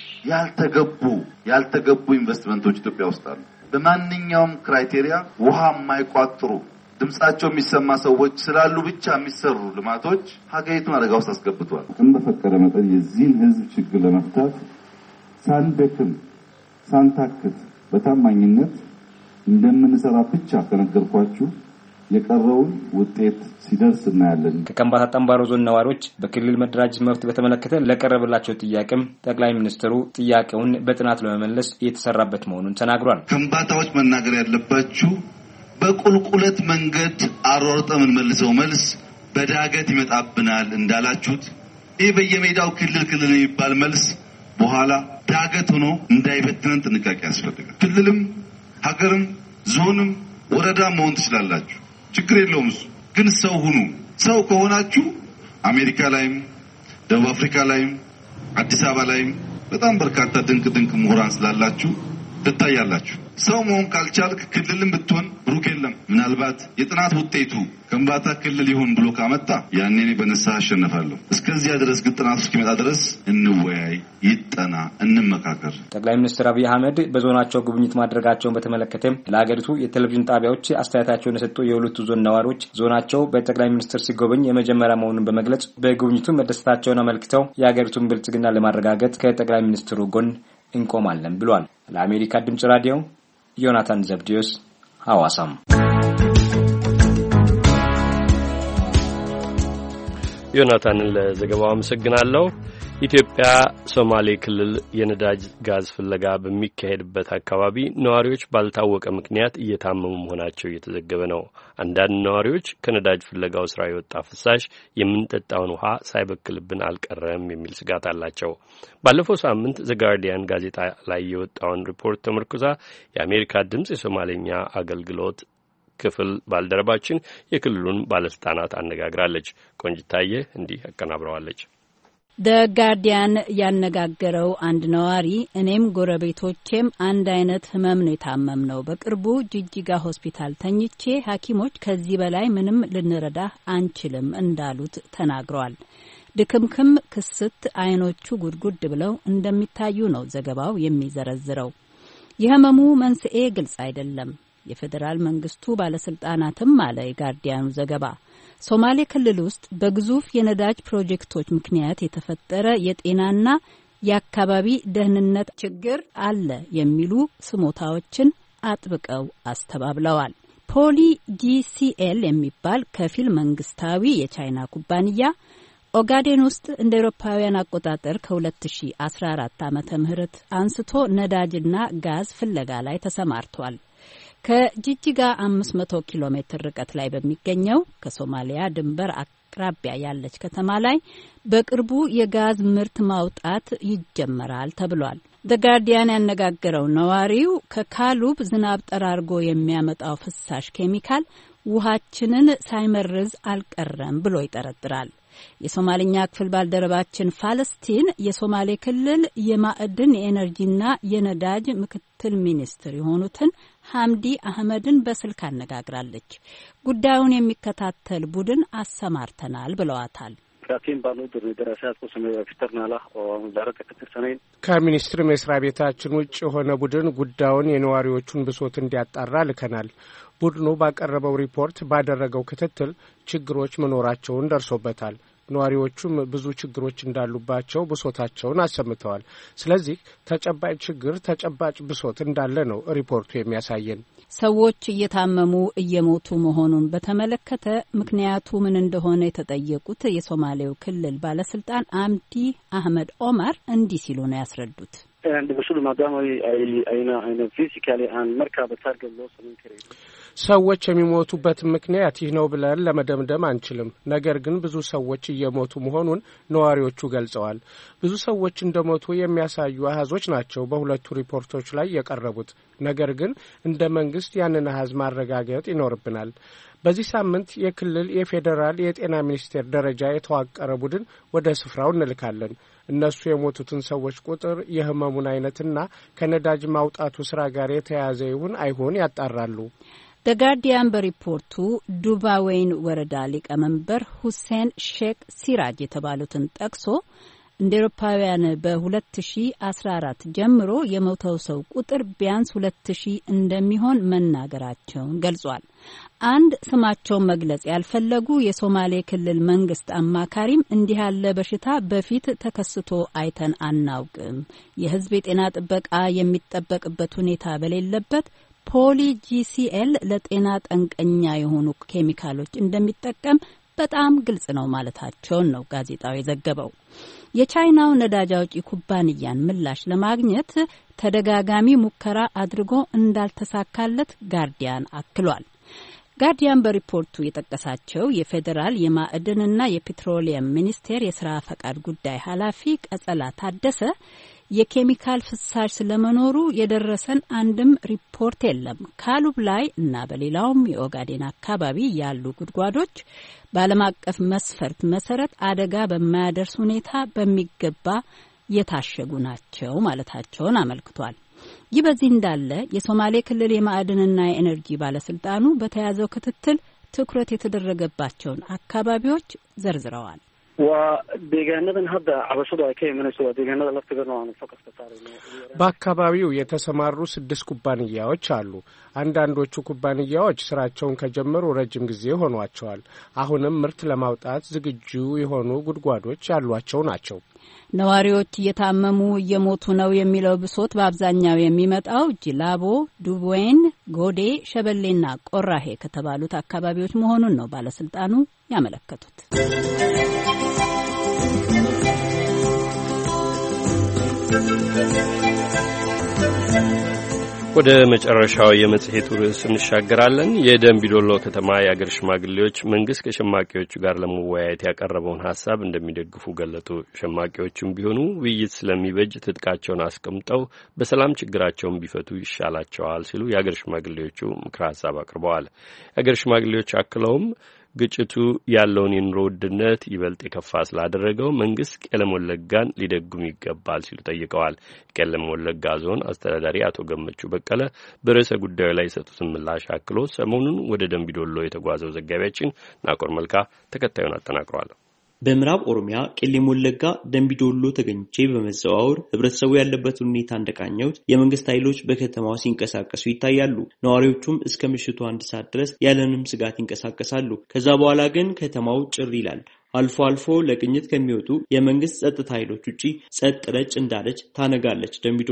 ያልተገቡ ኢንቨስትመንቶች ኢትዮጵያ ውስጥ አሉ። በማንኛውም ክራይቴሪያ ውሃ የማይቋጥሩ ድምጻቸው የሚሰማ ሰዎች ስላሉ ብቻ የሚሰሩ ልማቶች ሀገሪቱን አደጋ ውስጥ አስገብቷል። በፈቀደ መጠን የዚህን ህዝብ ችግር ለመፍታት ሳንደክም ሳንታክት በታማኝነት እንደምንሰራ ብቻ ከነገርኳችሁ የቀረውን ውጤት ሲደርስ እናያለን። ከካምባታ ጠምባሮ ዞን ነዋሪዎች በክልል መደራጀት መብት በተመለከተ ለቀረበላቸው ጥያቄም ጠቅላይ ሚኒስትሩ ጥያቄውን በጥናት ለመመለስ እየተሰራበት መሆኑን ተናግሯል። ካምባታዎች መናገር ያለባችሁ በቁልቁለት መንገድ አሯርጠን መልሰው መልስ በዳገት ይመጣብናል እንዳላችሁት ይህ በየሜዳው ክልል የሚባል መልስ በኋላ ዳገት ሆኖ እንዳይበትነን ጥንቃቄ ያስፈልጋል። ክልልም ሀገርም ዞንም ወረዳ መሆን ትችላላችሁ፣ ችግር የለውም። ግን ሰው ሁኑ። ሰው ከሆናችሁ አሜሪካ ላይም ደቡብ አፍሪካ ላይም አዲስ አበባ ላይም በጣም በርካታ ድንቅ ምሁራን ስላላችሁ ትታያላችሁ። ሰው መሆን ካልቻልክ ክልልም ብትሆን ብሩክ የለም። ምናልባት የጥናት ውጤቱ ከምባታ ክልል ይሁን ብሎ ካመጣ ያኔ እኔ በነሳ አሸነፋለሁ። እስከዚያ ድረስ ግን ጥናቱ እስኪመጣ ድረስ እንወያይ፣ ይጠና፣ እንመካከር። ጠቅላይ ሚኒስትር አብይ አህመድ በዞናቸው ጉብኝት ማድረጋቸውን በተመለከተ ለሀገሪቱ የቴሌቪዥን ጣቢያዎች አስተያየታቸውን የሰጡ የሁለቱ ዞን ነዋሪዎች ዞናቸው በጠቅላይ ሚኒስትር ሲጎበኝ የመጀመሪያ መሆኑን በመግለጽ በጉብኝቱ መደሰታቸውን አመልክተው የሀገሪቱን ብልጽግና ለማረጋገጥ ከጠቅላይ ሚኒስትሩ ጎን እንቆማለን ብሏል። ለአሜሪካ ድምጽ ራዲዮ ዮናታን ዘብዲዮስ ሐዋሳም። ዮናታንን ለዘገባው አመሰግናለሁ። ኢትዮጵያ ሶማሌ ክልል የነዳጅ ጋዝ ፍለጋ በሚካሄድበት አካባቢ ነዋሪዎች ባልታወቀ ምክንያት እየታመሙ መሆናቸው እየተዘገበ ነው። አንዳንድ ነዋሪዎች ከነዳጅ ፍለጋው ስራ የወጣ ፍሳሽ የምንጠጣውን ውሃ ሳይበክልብን አልቀረም የሚል ስጋት አላቸው። ባለፈው ሳምንት ዘ ጋርዲያን ጋዜጣ ላይ የወጣውን ሪፖርት ተመርኩዛ የአሜሪካ ድምጽ የሶማሌኛ አገልግሎት ክፍል ባልደረባችን የክልሉን ባለስልጣናት አነጋግራለች። ቆንጅታየ እንዲህ አቀናብረዋለች። ጋርዲያን ያነጋገረው አንድ ነዋሪ እኔም ጎረቤቶቼም አንድ አይነት ህመም ነው የታመምነው። በቅርቡ ጅጅጋ ሆስፒታል ተኝቼ ሐኪሞች ከዚህ በላይ ምንም ልንረዳህ አንችልም እንዳሉት ተናግረዋል። ድክምክም፣ ክስት፣ አይኖቹ ጉድጉድ ብለው እንደሚታዩ ነው ዘገባው የሚዘረዝረው። የህመሙ መንስኤ ግልጽ አይደለም። የፌዴራል መንግስቱ ባለስልጣናትም አለ የጋርዲያኑ ዘገባ። ሶማሌ ክልል ውስጥ በግዙፍ የነዳጅ ፕሮጀክቶች ምክንያት የተፈጠረ የጤናና የአካባቢ ደህንነት ችግር አለ የሚሉ ስሞታዎችን አጥብቀው አስተባብለዋል። ፖሊ ጂሲኤል የሚባል ከፊል መንግስታዊ የቻይና ኩባንያ ኦጋዴን ውስጥ እንደ አውሮፓውያን አቆጣጠር ከ2014 ዓመተ ምህረት አንስቶ ነዳጅና ጋዝ ፍለጋ ላይ ተሰማርቷል። ከጂጂጋ 500 ኪሎ ሜትር ርቀት ላይ በሚገኘው ከሶማሊያ ድንበር አቅራቢያ ያለች ከተማ ላይ በቅርቡ የጋዝ ምርት ማውጣት ይጀመራል ተብሏል። ዘ ጋርዲያን ያነጋገረው ነዋሪው ከካሉብ ዝናብ ጠራርጎ የሚያመጣው ፍሳሽ ኬሚካል ውሃችንን ሳይመርዝ አልቀረም ብሎ ይጠረጥራል። የሶማሊኛ ክፍል ባልደረባችን ፋለስቲን የሶማሌ ክልል የማዕድን የኤነርጂና የነዳጅ ምክትል ሚኒስትር የሆኑትን ሐምዲ አህመድን በስልክ አነጋግራለች። ጉዳዩን የሚከታተል ቡድን አሰማርተናል ብለዋታል። ከሚኒስትር መስሪያ ቤታችን ውጭ የሆነ ቡድን ጉዳዩን የነዋሪዎቹን ብሶት እንዲያጣራ ልከናል። ቡድኑ ባቀረበው ሪፖርት ባደረገው ክትትል ችግሮች መኖራቸውን ደርሶበታል። ነዋሪዎቹም ብዙ ችግሮች እንዳሉባቸው ብሶታቸውን አሰምተዋል። ስለዚህ ተጨባጭ ችግር፣ ተጨባጭ ብሶት እንዳለ ነው ሪፖርቱ የሚያሳየን። ሰዎች እየታመሙ እየሞቱ መሆኑን በተመለከተ ምክንያቱ ምን እንደሆነ የተጠየቁት የሶማሌው ክልል ባለስልጣን አምዲ አህመድ ኦማር እንዲህ ሲሉ ነው ያስረዱት። ሰዎች የሚሞቱበት ምክንያት ይህ ነው ብለን ለመደምደም አንችልም። ነገር ግን ብዙ ሰዎች እየሞቱ መሆኑን ነዋሪዎቹ ገልጸዋል። ብዙ ሰዎች እንደሞቱ የሚያሳዩ አሃዞች ናቸው በሁለቱ ሪፖርቶች ላይ የቀረቡት። ነገር ግን እንደ መንግስት ያንን አሃዝ ማረጋገጥ ይኖርብናል። በዚህ ሳምንት የክልል የፌዴራል የጤና ሚኒስቴር ደረጃ የተዋቀረ ቡድን ወደ ስፍራው እንልካለን። እነሱ የሞቱትን ሰዎች ቁጥር፣ የህመሙን አይነትና ከነዳጅ ማውጣቱ ስራ ጋር የተያያዘ ይሁን አይሁን ያጣራሉ። ደ ጋርዲያን በሪፖርቱ ዱባዌይን ወረዳ ሊቀመንበር ሁሴን ሼክ ሲራጅ የተባሉትን ጠቅሶ እንደ አውሮፓውያን በ2014 ጀምሮ የሞተው ሰው ቁጥር ቢያንስ 2000 እንደሚሆን መናገራቸውን ገልጿል። አንድ ስማቸውን መግለጽ ያልፈለጉ የሶማሌ ክልል መንግስት አማካሪም እንዲህ ያለ በሽታ በፊት ተከስቶ አይተን አናውቅም፣ የህዝብ የጤና ጥበቃ የሚጠበቅበት ሁኔታ በሌለበት ፖሊ ጂሲኤል ለጤና ጠንቀኛ የሆኑ ኬሚካሎች እንደሚጠቀም በጣም ግልጽ ነው ማለታቸውን ነው ጋዜጣው የዘገበው። የቻይናው ነዳጅ አውጪ ኩባንያን ምላሽ ለማግኘት ተደጋጋሚ ሙከራ አድርጎ እንዳልተሳካለት ጋርዲያን አክሏል። ጋርዲያን በሪፖርቱ የጠቀሳቸው የፌዴራል የማዕድንና የፔትሮሊየም ሚኒስቴር የስራ ፈቃድ ጉዳይ ኃላፊ ቀጸላ ታደሰ የኬሚካል ፍሳሽ ስለመኖሩ የደረሰን አንድም ሪፖርት የለም። ካሉብ ላይ እና በሌላውም የኦጋዴን አካባቢ ያሉ ጉድጓዶች በዓለም አቀፍ መስፈርት መሰረት አደጋ በማያደርስ ሁኔታ በሚገባ የታሸጉ ናቸው ማለታቸውን አመልክቷል። ይህ በዚህ እንዳለ የሶማሌ ክልል የማዕድንና የኤነርጂ ባለስልጣኑ በተያዘው ክትትል ትኩረት የተደረገባቸውን አካባቢዎች ዘርዝረዋል። በአካባቢው የተሰማሩ 6 ኩባንያዎች አሉ። አንዳንዶቹ ኩባንያዎች ስራቸውን ከጀመሩ ረጅም ጊዜ ሆኗቸዋል። አሁንም ምርት ለማውጣት ዝግጁ የሆኑ ጉድጓዶች ያሏቸው ናቸው። ነዋሪዎች እየታመሙ እየሞቱ ነው የሚለው ብሶት በአብዛኛው የሚመጣው ጂላቦ፣ ዱብዌን፣ ጎዴ፣ ሸበሌና ቆራሄ ከተባሉት አካባቢዎች መሆኑን ነው ባለስልጣኑ ያመለከቱት። ወደ መጨረሻው የመጽሔቱ ርዕስ እንሻገራለን። የደንቢዶሎ ከተማ የአገር ሽማግሌዎች መንግስት ከሸማቂዎቹ ጋር ለመወያየት ያቀረበውን ሀሳብ እንደሚደግፉ ገለጡ። ሸማቂዎቹም ቢሆኑ ውይይት ስለሚበጅ ትጥቃቸውን አስቀምጠው በሰላም ችግራቸውን ቢፈቱ ይሻላቸዋል ሲሉ የአገር ሽማግሌዎቹ ምክረ ሀሳብ አቅርበዋል። የአገር ሽማግሌዎች አክለውም ግጭቱ ያለውን የኑሮ ውድነት ይበልጥ የከፋ ስላደረገው መንግስት ቄለም ወለጋን ሊደጉም ይገባል ሲሉ ጠይቀዋል። ቄለም ወለጋ ዞን አስተዳዳሪ አቶ ገመቹ በቀለ በርዕሰ ጉዳዩ ላይ የሰጡትን ምላሽ አክሎ ሰሞኑን ወደ ደንቢዶሎ የተጓዘው ዘጋቢያችን ናቆር መልካ ተከታዩን አጠናቅሯል። በምዕራብ ኦሮሚያ ቄለም ወለጋ ደንቢዶሎ ተገኝቼ በመዘዋወር ህብረተሰቡ ያለበትን ሁኔታ እንደቃኘሁት የመንግስት ኃይሎች በከተማው ሲንቀሳቀሱ ይታያሉ። ነዋሪዎቹም እስከ ምሽቱ 1 ሰዓት ድረስ ያለንም ስጋት ይንቀሳቀሳሉ። ከዛ በኋላ ግን ከተማው ጭር ይላል። አልፎ አልፎ ለቅኝት ከሚወጡ የመንግስት ጸጥታ ኃይሎች ውጪ ጸጥ ረጭ እንዳለች ታነጋለች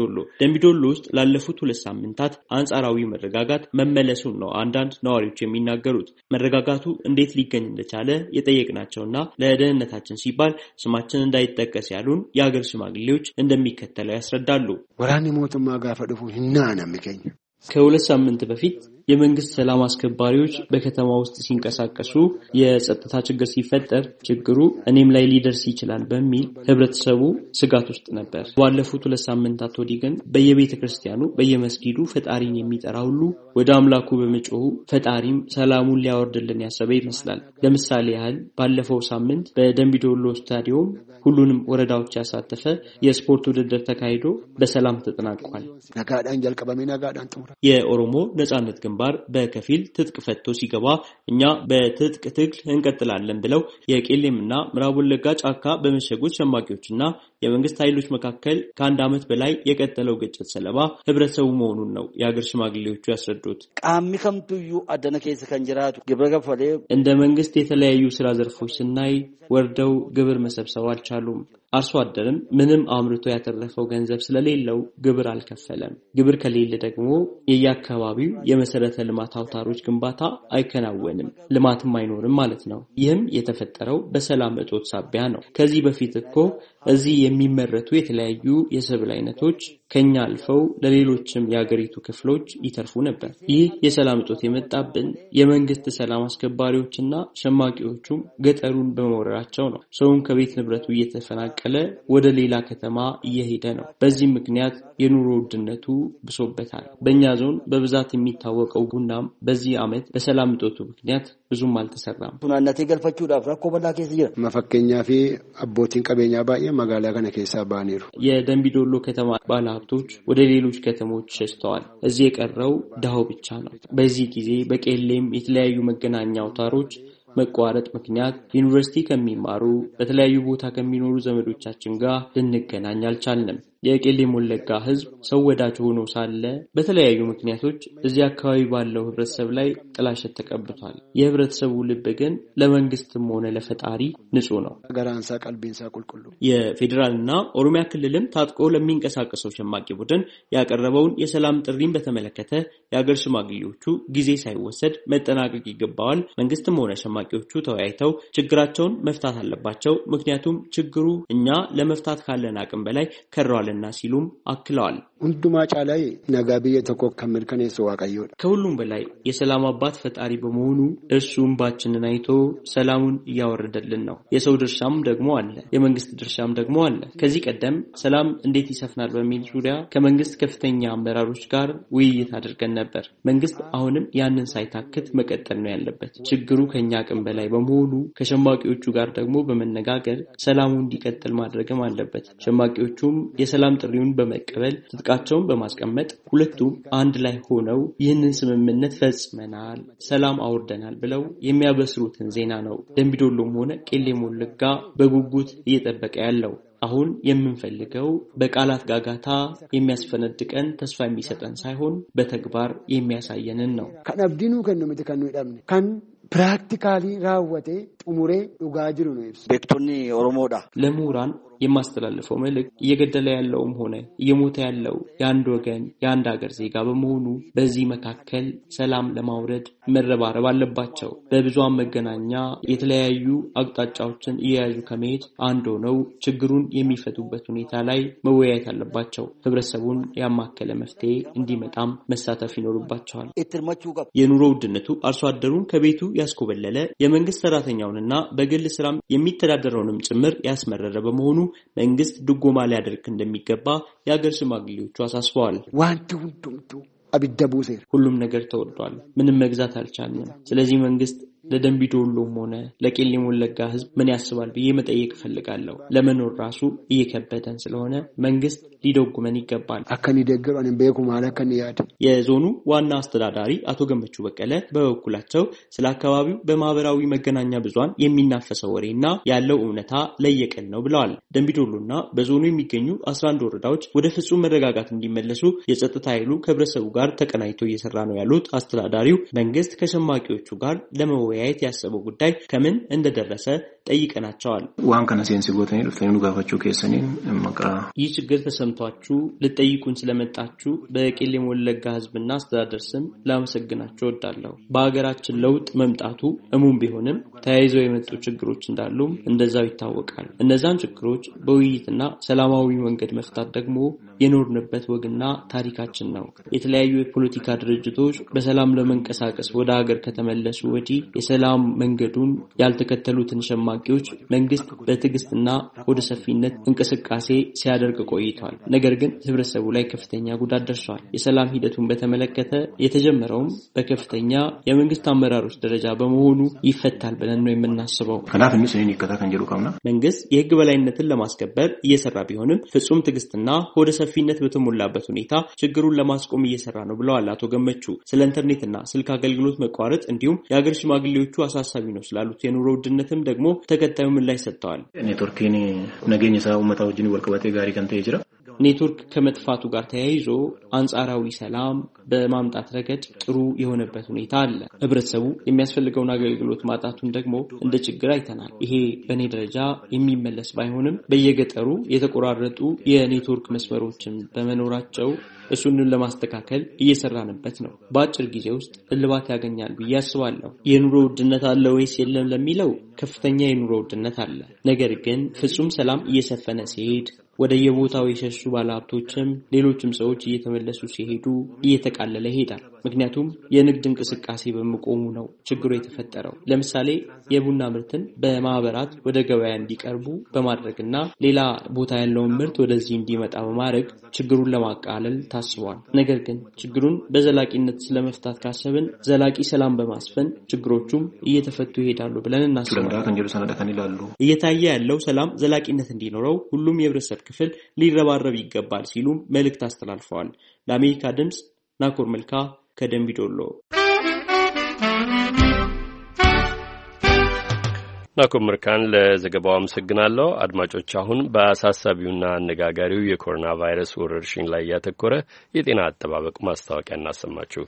ደንቢዶሎ ውስጥ ላለፉት 2 ሳምንታት አንጻራዊ መረጋጋት መመለሱን ነው አንዳንድ ነዋሪዎች የሚናገሩት። መረጋጋቱ እንዴት ሊገኝ እንደቻለ የጠየቅናቸውና ለደህንነታችን ሲባል ስማችን እንዳይጠቀስ ያሉን የሀገር ሽማግሌዎች እንደሚከተለው ያስረዳሉ። ወራኔ ሞቱማ ጋፈደፉ ህናና የሚገኝ ከ2 ሳምንት በፊት የመንግስት ሰላም አስከባሪዎች በከተማ ውስጥ ሲንቀሳቀሱ የጸጥታ ችግር ሲፈጠር ችግሩ እኔም ላይ ሊደርስ ይችላል በሚል ህብረተሰቡ ስጋት ውስጥ ነበር። ባለፉት 2 ሳምንታት ወዲህ ግን በየቤተ ክርስቲያኑ በየመስጊዱ ፈጣሪን የሚጠራ ሁሉ ወደ አምላኩ በመጮሁ ፈጣሪም ሰላሙን ሊያወርድልን ያሰበ ይመስላል። ለምሳሌ ያህል ባለፈው ሳምንት በደንቢዶሎ ስታዲየም ሁሉንም ወረዳዎች ያሳተፈ የስፖርት ውድድር ተካሂዶ በሰላም ተጠናቋል። ነጋዳን ጀልቀበሜ ነጋዳን ጥሙራ የኦሮሞ ነጻነት ግንባር በከፊል ትጥቅ ፈቶ ሲገባ እኛ በትጥቅ ትግል እንቀጥላለን ብለው የቄሌምና ምዕራብ ወለጋ ጫካ በመሸጉት ሸማቂዎችና የመንግስት ኃይሎች መካከል ከ1 ዓመት በላይ የቀጠለው ግጭት ሰለባ ህብረተሰቡ መሆኑን ነው የሀገር ሽማግሌዎቹ ያስረዱት። ቃሚ ከምቱዩ አደነ ከይሰ ከንጅራቱ ግብረ ገፈለ እንደ መንግስት የተለያዩ ስራ ዘርፎች ስናይ ወርደው ግብር መሰብሰብ አልቻሉም። አርሶ አደርም ምንም አምርቶ ያተረፈው ገንዘብ ስለሌለው ግብር አልከፈለም። ግብር ከሌለ ደግሞ የየአካባቢው የመሰረተ ልማት አውታሮች ግንባታ አይከናወንም፣ ልማትም አይኖርም ማለት ነው። ይህም የተፈጠረው በሰላም እጦት ሳቢያ ነው። ከዚህ በፊት እኮ እዚህ የሚመረቱ የተለያዩ የሰብል አይነቶች ከኛ አልፈው ለሌሎችም የሀገሪቱ ክፍሎች ይተርፉ ነበር። ይህ የሰላም እጦት የመጣብን የመንግስት ሰላም አስከባሪዎችና ሸማቂዎቹም ገጠሩን በመውረራቸው ነው። ሰውም ከቤት ንብረቱ እየተፈናቀለ ወደ ሌላ ከተማ እየሄደ ነው። በዚህ ምክንያት የኑሮ ውድነቱ ብሶበታል። በእኛ ዞን በብዛት የሚታወቀው ቡናም በዚህ ዓመት በሰላም እጦቱ ምክንያት ብዙም አልተሰራም። ቡናነቴ ገልፈቹ ዳፍ ረኮ በላ ከይስ ይራ መፈከኛ ፊ አቦቲን ቀበኛ ባየ መጋላ ከነ ከይሳ ባኒሩ የደንቢዶሎ ከተማ ባለሀብቶች ወደ ሌሎች ከተሞች ሸሽተዋል። እዚህ የቀረው ድሃው ብቻ ነው። በዚህ ጊዜ በቄሌም የተለያዩ መገናኛ አውታሮች መቋረጥ ምክንያት ዩኒቨርሲቲ ከሚማሩ በተለያዩ ቦታ ከሚኖሩ ዘመዶቻችን ጋር ልንገናኝ አልቻልንም። የቄለም ወለጋ ህዝብ ሰው ወዳጅ ሆኖ ሳለ በተለያዩ ምክንያቶች እዚህ አካባቢ ባለው ህብረተሰብ ላይ ጥላሸት ተቀብቷል። የህብረተሰቡ ልብ ግን ለመንግስትም ሆነ ለፈጣሪ ንጹህ ነው። ገራንሳ ቀልቢንሳ ቁልቁሉ የፌዴራልና ኦሮሚያ ክልልም ታጥቆ ለሚንቀሳቀሰው ሸማቂ ቡድን ያቀረበውን የሰላም ጥሪን በተመለከተ የሀገር ሽማግሌዎቹ ጊዜ ሳይወሰድ መጠናቀቅ ይገባዋል። መንግስትም ሆነ ሸማቂዎቹ ተወያይተው ችግራቸውን መፍታት አለባቸው። ምክንያቱም ችግሩ እኛ ለመፍታት ካለን አቅም በላይ ከሯል እና ሲሉም አክለዋል። ሁንዱማ ጫላይ ነጋቢየ ተቆ ከመልከነስ ዋቀዩ ከሁሉም በላይ የሰላም አባት ፈጣሪ በመሆኑ እርሱም ባችንን አይቶ ሰላሙን እያወረደልን ነው። የሰው ድርሻም ደግሞ አለ፣ የመንግስት ድርሻም ደግሞ አለ። ከዚህ ቀደም ሰላም እንዴት ይሰፍናል በሚል ዙሪያ ከመንግስት ከፍተኛ አመራሮች ጋር ውይይት አድርገን ነበር። መንግስት አሁንም ያንን ሳይታክት መቀጠል ነው ያለበት። ችግሩ ከኛ አቅም በላይ በመሆኑ ከሸማቂዎቹ ጋር ደግሞ በመነጋገር ሰላሙ እንዲቀጥል ማድረግም አለበት። ሸማቂዎቹም የሰላም ጥሪውን በመቀበል ትጥቃቸውን በማስቀመጥ ሁለቱም አንድ ላይ ሆነው ይህንን ስምምነት ፈጽመናል፣ ሰላም አውርደናል ብለው የሚያበስሩትን ዜና ነው ደንቢዶሎም ሆነ ቄለም ወለጋ በጉጉት እየጠበቀ ያለው። አሁን የምንፈልገው በቃላት ጋጋታ የሚያስፈነድቀን ተስፋ የሚሰጠን ሳይሆን በተግባር የሚያሳየንን ነው። ከነብዲኑ ከነምት ከኑ ይዳምነ ካን ፕራክቲካሊ ራወቴ ጡሙሬ ኡጋጅሩ ነው ቤክቶኒ ኦሮሞዳ ለምሁራን የማስተላልፈው መልእክት እየገደለ ያለውም ሆነ እየሞተ ያለው የአንድ ወገን የአንድ ሀገር ዜጋ በመሆኑ በዚህ መካከል ሰላም ለማውረድ መረባረብ አለባቸው። በብዙሃን መገናኛ የተለያዩ አቅጣጫዎችን እየያዙ ከመሄድ አንድ ሆነው ችግሩን የሚፈቱበት ሁኔታ ላይ መወያየት አለባቸው። ህብረተሰቡን ያማከለ መፍትሄ እንዲመጣም መሳተፍ ይኖርባቸዋል። የኑሮ ውድነቱ አርሶ አደሩን ከቤቱ ያስኮበለለ የመንግስት ሰራተኛውንና በግል ስራም የሚተዳደረውንም ጭምር ያስመረረ በመሆኑ መንግስት ድጎማ ሊያደርግ እንደሚገባ የሀገር ሽማግሌዎቹ አሳስበዋል። ዋንቱ ሁሉም ነገር ተወዷል። ምንም መግዛት አልቻልንም። ስለዚህ መንግስት ለደንቢዶሎም ሆነ ለቄለም ወለጋ ህዝብ ምን ያስባል ብዬ መጠየቅ ፈልጋለሁ። ለመኖር ራሱ እየከበደን ስለሆነ መንግስት ሊደጉመን ይገባል። አከኒ ደገሩ አን በየኩ ማለከን ያድ የዞኑ ዋና አስተዳዳሪ አቶ ገመቹ በቀለ በበኩላቸው ስለ አካባቢው በማህበራዊ መገናኛ ብዙሃን የሚናፈሰው ወሬና ያለው እውነታ ለየቀል ነው ብለዋል። ደንቢዶሎና በዞኑ የሚገኙ 11 ወረዳዎች ወደ ፍጹም መረጋጋት እንዲመለሱ የጸጥታ ኃይሉ ከህብረተሰቡ ጋር ተቀናጅቶ እየሰራ ነው ያሉት አስተዳዳሪው መንግስት ከሸማቂዎቹ ጋር ለመወያየት ያሰበው ጉዳይ ከምን እንደደረሰ ጠይቀናቸዋል። ዋን ከነሴንስ ጎተኔ ለፈኑ ጋፋቸው ከሰኔን መቃ ይህ ችግር ተሰምቷችሁ ልጠይቁን ስለመጣችሁ በቄለም ወለጋ ህዝብና አስተዳደር ስም ላመሰግናችሁ እወዳለሁ። በአገራችን ለውጥ መምጣቱ እሙን ቢሆንም ተያይዘው የመጡ ችግሮች እንዳሉም እንደዛው ይታወቃል። እነዛን ችግሮች በውይይትና ሰላማዊ መንገድ መፍታት ደግሞ የኖርንበት ወግና ታሪካችን ነው። የተለያዩ የፖለቲካ ድርጅቶች በሰላም ለመንቀሳቀስ ወደ ሀገር ከተመለሱ ወዲህ የሰላም መንገዱን ያልተከተሉትን ሸማቂዎች መንግስት በትዕግስትና ወደ ሰፊነት እንቅስቃሴ ሲያደርግ ቆይቷል። ነገር ግን ህብረተሰቡ ላይ ከፍተኛ ጉዳት ደርሷል። የሰላም ሂደቱን በተመለከተ የተጀመረውም በከፍተኛ የመንግስት አመራሮች ደረጃ በመሆኑ ይፈታል ብለን ነው የምናስበው። መንግስት የህግ በላይነትን ለማስከበር እየሰራ ቢሆንም ፍጹም ትዕግስትና ወደ ሰፊነት በተሞላበት ሁኔታ ችግሩን ለማስቆም እየሰራ ነው ብለዋል አቶ ገመቹ። ስለ ኢንተርኔትና ስልክ አገልግሎት መቋረጥ እንዲሁም የሀገር ሽማግሌዎቹ አሳሳቢ ነው ስላሉት የኑሮ ውድነትም ደግሞ ተከታዩ ምላሽ ሰጥተዋል። ኔትወርክኒ ነገኘ ሰው መታወጅኒ ወልቀባቴ ጋሪ ከንተ ይጅራ ኔትወርክ ከመጥፋቱ ጋር ተያይዞ አንጻራዊ ሰላም በማምጣት ረገድ ጥሩ የሆነበት ሁኔታ አለ። ህብረተሰቡ የሚያስፈልገውን አገልግሎት ማጣቱን ደግሞ እንደ ችግር አይተናል። ይሄ በኔ ደረጃ የሚመለስ ባይሆንም በየገጠሩ የተቆራረጡ የኔትወርክ መስመሮችን በመኖራቸው እሱንን ለማስተካከል እየሰራንበት ነው። በአጭር ጊዜ ውስጥ እልባት ያገኛል ብዬ አስባለሁ። የኑሮ ውድነት አለ ወይስ የለም ለሚለው ከፍተኛ የኑሮ ውድነት አለ። ነገር ግን ፍጹም ሰላም እየሰፈነ ሲሄድ ወደ የቦታው የሸሹ ባለሀብቶችም ሌሎችም ሰዎች እየተመለሱ ሲሄዱ እየተቃለለ ይሄዳል። ምክንያቱም የንግድ እንቅስቃሴ በመቆሙ ነው ችግሩ የተፈጠረው። ለምሳሌ የቡና ምርትን በማህበራት ወደ ገበያ እንዲቀርቡ በማድረግና ሌላ ቦታ ያለውን ምርት ወደዚህ እንዲመጣ በማድረግ ችግሩን ለማቃለል ታስቧል። ነገር ግን ችግሩን በዘላቂነት ስለመፍታት ካሰብን ዘላቂ ሰላም በማስፈን ችግሮቹም እየተፈቱ ይሄዳሉ ብለን እናስባለን። እየታየ ያለው ሰላም ዘላቂነት እንዲኖረው ሁሉም የህብረተሰብ ክፍል ሊረባረብ ይገባል ሲሉም መልእክት አስተላልፈዋል። ለአሜሪካ ድምጽ ናኮር መልካ ከደንቢዶሎ። ናኮር መልካን ለዘገባው አመሰግናለሁ። አድማጮች አሁን በአሳሳቢውና አነጋጋሪው የኮሮና ቫይረስ ወረርሽኝ ላይ ያተኮረ የጤና አጠባበቅ ማስታወቂያ እናሰማችሁ።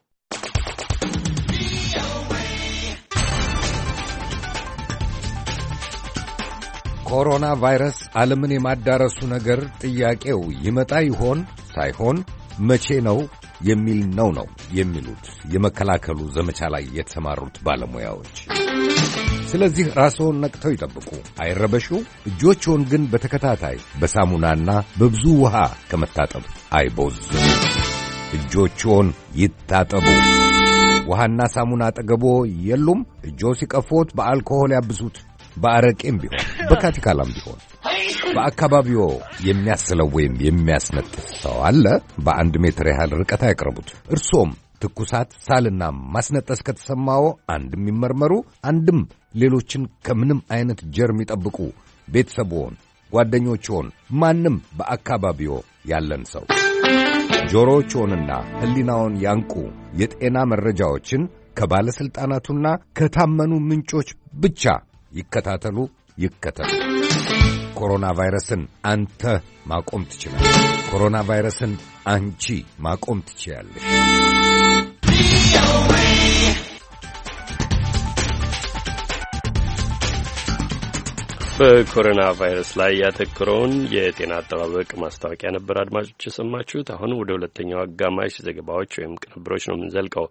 ኮሮና ቫይረስ ዓለምን የማዳረሱ ነገር ጥያቄው ይመጣ ይሆን ሳይሆን መቼ ነው የሚል ነው የሚሉት የመከላከሉ ዘመቻ ላይ የተሰማሩት ባለሙያዎች። ስለዚህ ራስዎን ነቅተው ይጠብቁ፣ አይረበሹ። እጆችዎን ግን በተከታታይ በሳሙናና በብዙ ውሃ ከመታጠብ አይቦዝኑ። እጆችዎን ይታጠቡ። ውሃና ሳሙና አጠገቦ የሉም? እጆ ሲቀፎት በአልኮሆል ያብሱት። በአረቄም ቢሆን በካቲካላም ቢሆን። በአካባቢዎ የሚያስለው ወይም የሚያስነጥስ ሰው አለ? በ1 ሜትር ያህል ርቀት አይቅረቡት። እርሶም ትኩሳት፣ ሳልና ማስነጠስ ከተሰማዎ አንድም ይመርመሩ፣ አንድም ሌሎችን ከምንም አይነት ጀርም ይጠብቁ። ቤተሰብዎን፣ ጓደኞችዎን፣ ማንም በአካባቢዎ ያለን ሰው። ጆሮዎችዎንና ሕሊናውን ያንቁ። የጤና መረጃዎችን ከባለሥልጣናቱና ከታመኑ ምንጮች ብቻ ይከታተሉ፣ ይከተሉ። ኮሮና ቫይረስን አንተ ማቆም ትችላለህ። ኮሮና ቫይረስን አንቺ ማቆም ትችላለሽ። በኮሮና ቫይረስ ላይ ያተኮረውን የጤና አጠባበቅ ማስታወቂያ ነበር አድማጮች የሰማችሁት። አሁን ወደ ሁለተኛው አጋማሽ ዘገባዎች ወይም ቅንብሮች ነው የምንዘልቀው።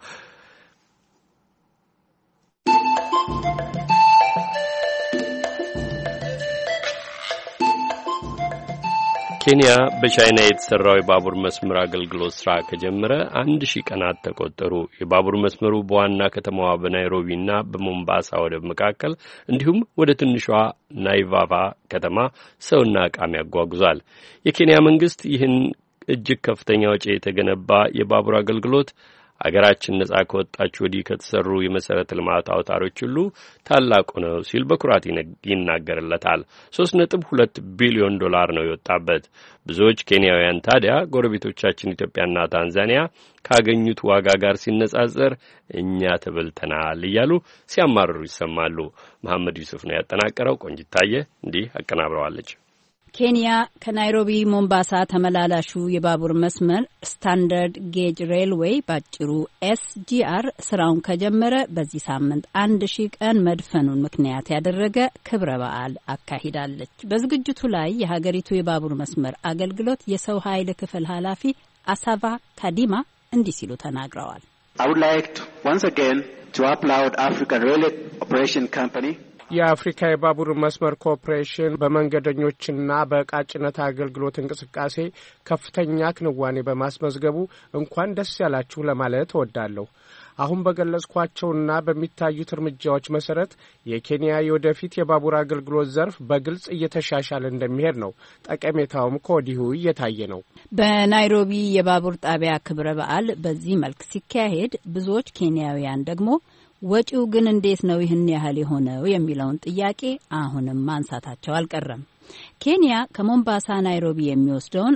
ኬንያ በቻይና የተሰራው የባቡር መስመር አገልግሎት ስራ ከጀመረ 1000 ቀናት ተቆጠሩ። የባቡር መስመሩ በዋና ከተማዋ በናይሮቢና በሞምባሳ ወደብ መካከል እንዲሁም ወደ ትንሿ ናይቫቫ ከተማ ሰውና ዕቃም ያጓጉዛል። የኬንያ መንግስት ይህን እጅግ ከፍተኛ ወጪ የተገነባ የባቡር አገልግሎት አገራችን ነጻ ከወጣች ወዲህ ከተሰሩ የመሰረተ ልማት አውታሮች ሁሉ ታላቁ ነው ሲል በኩራት ይናገርለታል። 3.2 ቢሊዮን ዶላር ነው የወጣበት። ብዙዎች ኬንያውያን ታዲያ ጎረቤቶቻችን ኢትዮጵያና ታንዛኒያ ካገኙት ዋጋ ጋር ሲነጻጸር እኛ ተበልተናል እያሉ ሲያማርሩ ይሰማሉ። መሐመድ ዩሱፍ ነው ያጠናቀረው። ቆንጅታየ እንዲህ አቀናብረዋለች። ኬንያ ከናይሮቢ ሞምባሳ ተመላላሹ የባቡር መስመር ስታንዳርድ ጌጅ ሬልዌይ ባጭሩ SGR ስራውን ከጀመረ በዚህ ሳምንት 1000 ቀን መድፈኑን ምክንያት ያደረገ ክብረ በዓል አካሂዳለች። በዝግጅቱ ላይ የሀገሪቱ የባቡር መስመር አገልግሎት የሰው ኃይል ክፍል ኃላፊ አሳቫ ካዲማ እንዲህ ሲሉ ተናግረዋል። I would like to once again to applaud African Railway Operation Company የአፍሪካ የባቡር መስመር ኮርፖሬሽን በመንገደኞችና በዕቃ ጭነት አገልግሎት እንቅስቃሴ ከፍተኛ ክንዋኔ በማስመዝገቡ እንኳን ደስ ያላችሁ ለማለት እወዳለሁ። አሁን በገለጽኳቸውና በሚታዩት እርምጃዎች መሰረት የኬንያ የወደፊት የባቡር አገልግሎት ዘርፍ በግልጽ እየተሻሻለ እንደሚሄድ ነው። ጠቀሜታውም ከወዲሁ እየታየ ነው። በናይሮቢ የባቡር ጣቢያ ክብረ በዓል በዚህ መልክ ሲካሄድ ብዙዎች ኬንያውያን ደግሞ ወጪው ግን እንዴት ነው ይህን ያህል የሆነው የሚለውን ጥያቄ አሁንም ማንሳታቸው አልቀረም። ኬንያ ከሞምባሳ ናይሮቢ የሚወስደውን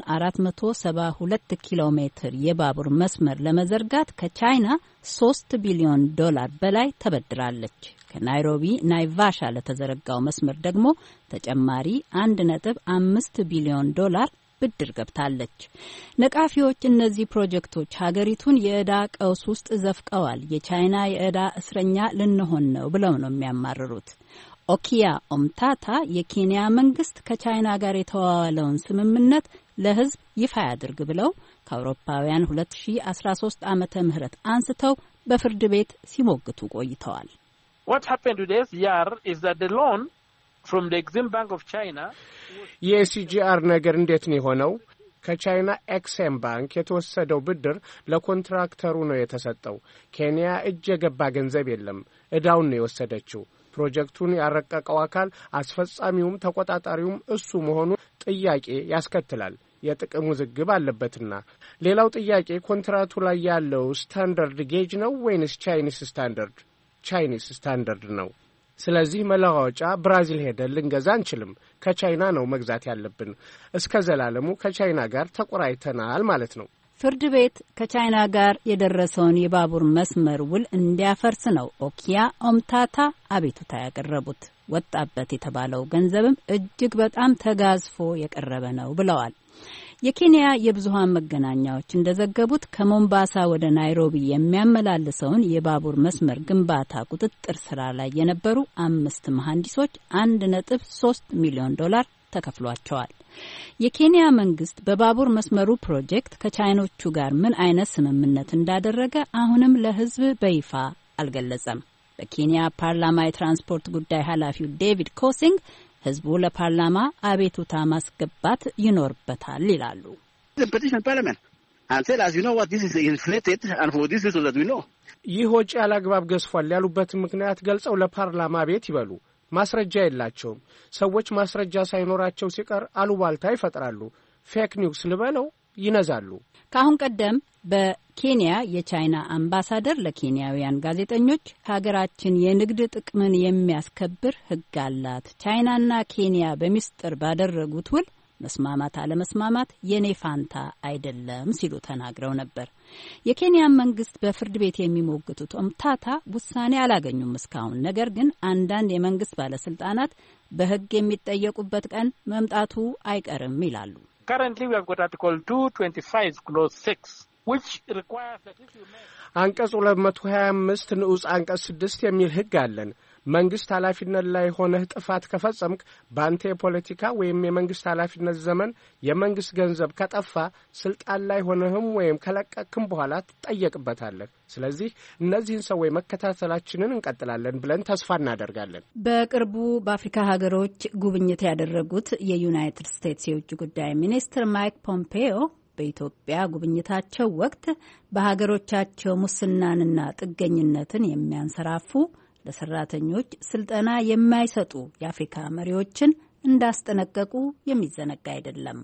472 ኪሎ ሜትር የባቡር መስመር ለመዘርጋት ከቻይና 3 ቢሊዮን ዶላር በላይ ተበድራለች። ከናይሮቢ ናይቫሻ ለተዘረጋው መስመር ደግሞ ተጨማሪ 1.5 ቢሊዮን ዶላር ብድር ገብታለች። ነቃፊዎች እነዚህ ፕሮጀክቶች ሀገሪቱን የዕዳ ቀውስ ውስጥ ዘፍቀዋል፣ የቻይና የዕዳ እስረኛ ልንሆን ነው ብለው ነው የሚያማርሩት። ኦኪያ ኦምታታ የኬንያ መንግስት ከቻይና ጋር የተዋዋለውን ስምምነት ለሕዝብ ይፋ ያድርግ ብለው ከአውሮፓውያን 2013 ዓመተ ምህረት አንስተው በፍርድ ቤት ሲሞግቱ ቆይተዋል። What happened to the SGR is that the loan from the Exim Bank of China የኤስጂአር ነገር እንዴት ነው የሆነው? ከቻይና ኤክስኤም ባንክ የተወሰደው ብድር ለኮንትራክተሩ ነው የተሰጠው። ኬንያ እጅ የገባ ገንዘብ የለም፣ ዕዳውን ነው የወሰደችው። ፕሮጀክቱን ያረቀቀው አካል አስፈጻሚውም ተቆጣጣሪውም እሱ መሆኑ ጥያቄ ያስከትላል። የጥቅም ውዝግብ አለበትና። ሌላው ጥያቄ ኮንትራቱ ላይ ያለው ስታንዳርድ ጌጅ ነው ወይንስ ቻይኒስ ስታንዳርድ? ቻይኒስ ስታንዳርድ ነው። ስለዚህ መለዋወጫ ብራዚል ሄደን ልንገዛ አንችልም። ከቻይና ነው መግዛት ያለብን። እስከ ዘላለሙ ከቻይና ጋር ተቆራይተናል ማለት ነው። ፍርድ ቤት ከቻይና ጋር የደረሰውን የባቡር መስመር ውል እንዲያፈርስ ነው ኦኪያ ኦምታታ አቤቱታ ያቀረቡት። ወጣበት የተባለው ገንዘብም እጅግ በጣም ተጋዝፎ የቀረበ ነው ብለዋል። የኬንያ የብዙሃን መገናኛዎች እንደዘገቡት ከሞምባሳ ወደ ናይሮቢ የሚያመላልሰውን የባቡር መስመር ግንባታ ቁጥጥር ስራ ላይ የነበሩ 5 መሐንዲሶች 1.3 ሚሊዮን ዶላር ተከፍሏቸዋል። የኬንያ መንግስት በባቡር መስመሩ ፕሮጀክት ከቻይኖቹ ጋር ምን አይነት ስምምነት እንዳደረገ አሁንም ለሕዝብ በይፋ አልገለጸም። በኬንያ ፓርላማ የትራንስፖርት ጉዳይ ኃላፊው ዴቪድ ኮሲንግ ሕዝቡ ለፓርላማ አቤቱታ ማስገባት ይኖርበታል ይላሉ። ይህ ወጪ ያላግባብ ገዝፏል ያሉበትን ምክንያት ገልጸው ለፓርላማ ቤት ይበሉ። ማስረጃ የላቸውም። ሰዎች ማስረጃ ሳይኖራቸው ሲቀር አሉባልታ ይፈጥራሉ። ፌክ ኒውስ ልበለው ይነዛሉ። ከአሁን ቀደም በኬንያ የቻይና አምባሳደር ለኬንያውያን ጋዜጠኞች ሀገራችን የንግድ ጥቅምን የሚያስከብር ሕግ አላት፣ ቻይናና ኬንያ በሚስጥር ባደረጉት ውል መስማማት አለመስማማት የኔ ፋንታ አይደለም ሲሉ ተናግረው ነበር። የኬንያ መንግስት በፍርድ ቤት የሚሞግቱት ኦምታታ ውሳኔ አላገኙም እስካሁን። ነገር ግን አንዳንድ የመንግስት ባለስልጣናት በሕግ የሚጠየቁበት ቀን መምጣቱ አይቀርም ይላሉ። Currently we have got Article 225 Clause 6 which requires that if you make አንቀጽ 225 ንዑስ አንቀጽ 6 የሚል ሕግ አለን። መንግስት ኃላፊነት ላይ ሆነህ ጥፋት ከፈጸምክ በአንተ የፖለቲካ ወይም የመንግስት ኃላፊነት ዘመን የመንግስት ገንዘብ ከጠፋ ስልጣን ላይ ሆነህም ወይም ከለቀቅክም በኋላ ትጠየቅበታለህ። ስለዚህ እነዚህን ሰዎች መከታተላችንን እንቀጥላለን ብለን ተስፋ እናደርጋለን። በቅርቡ በአፍሪካ ሀገሮች ጉብኝት ያደረጉት የዩናይትድ ስቴትስ የውጭ ጉዳይ ሚኒስትር ማይክ ፖምፔዮ በኢትዮጵያ ጉብኝታቸው ወቅት በሀገሮቻቸው ሙስናንና ጥገኝነትን የሚያንሰራፉ ለሰራተኞች ስልጠና የማይሰጡ የአፍሪካ መሪዎችን እንዳስጠነቀቁ የሚዘነጋ አይደለም።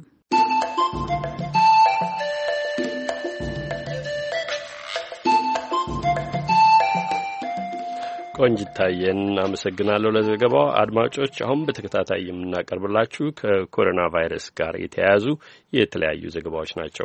ቆንጅታየን አመሰግናለሁ ለዘገባው። አድማጮች አሁን በተከታታይ የምናቀርብላችሁ ከኮሮና ቫይረስ ጋር የተያያዙ የተለያዩ ዘገባዎች ናቸው።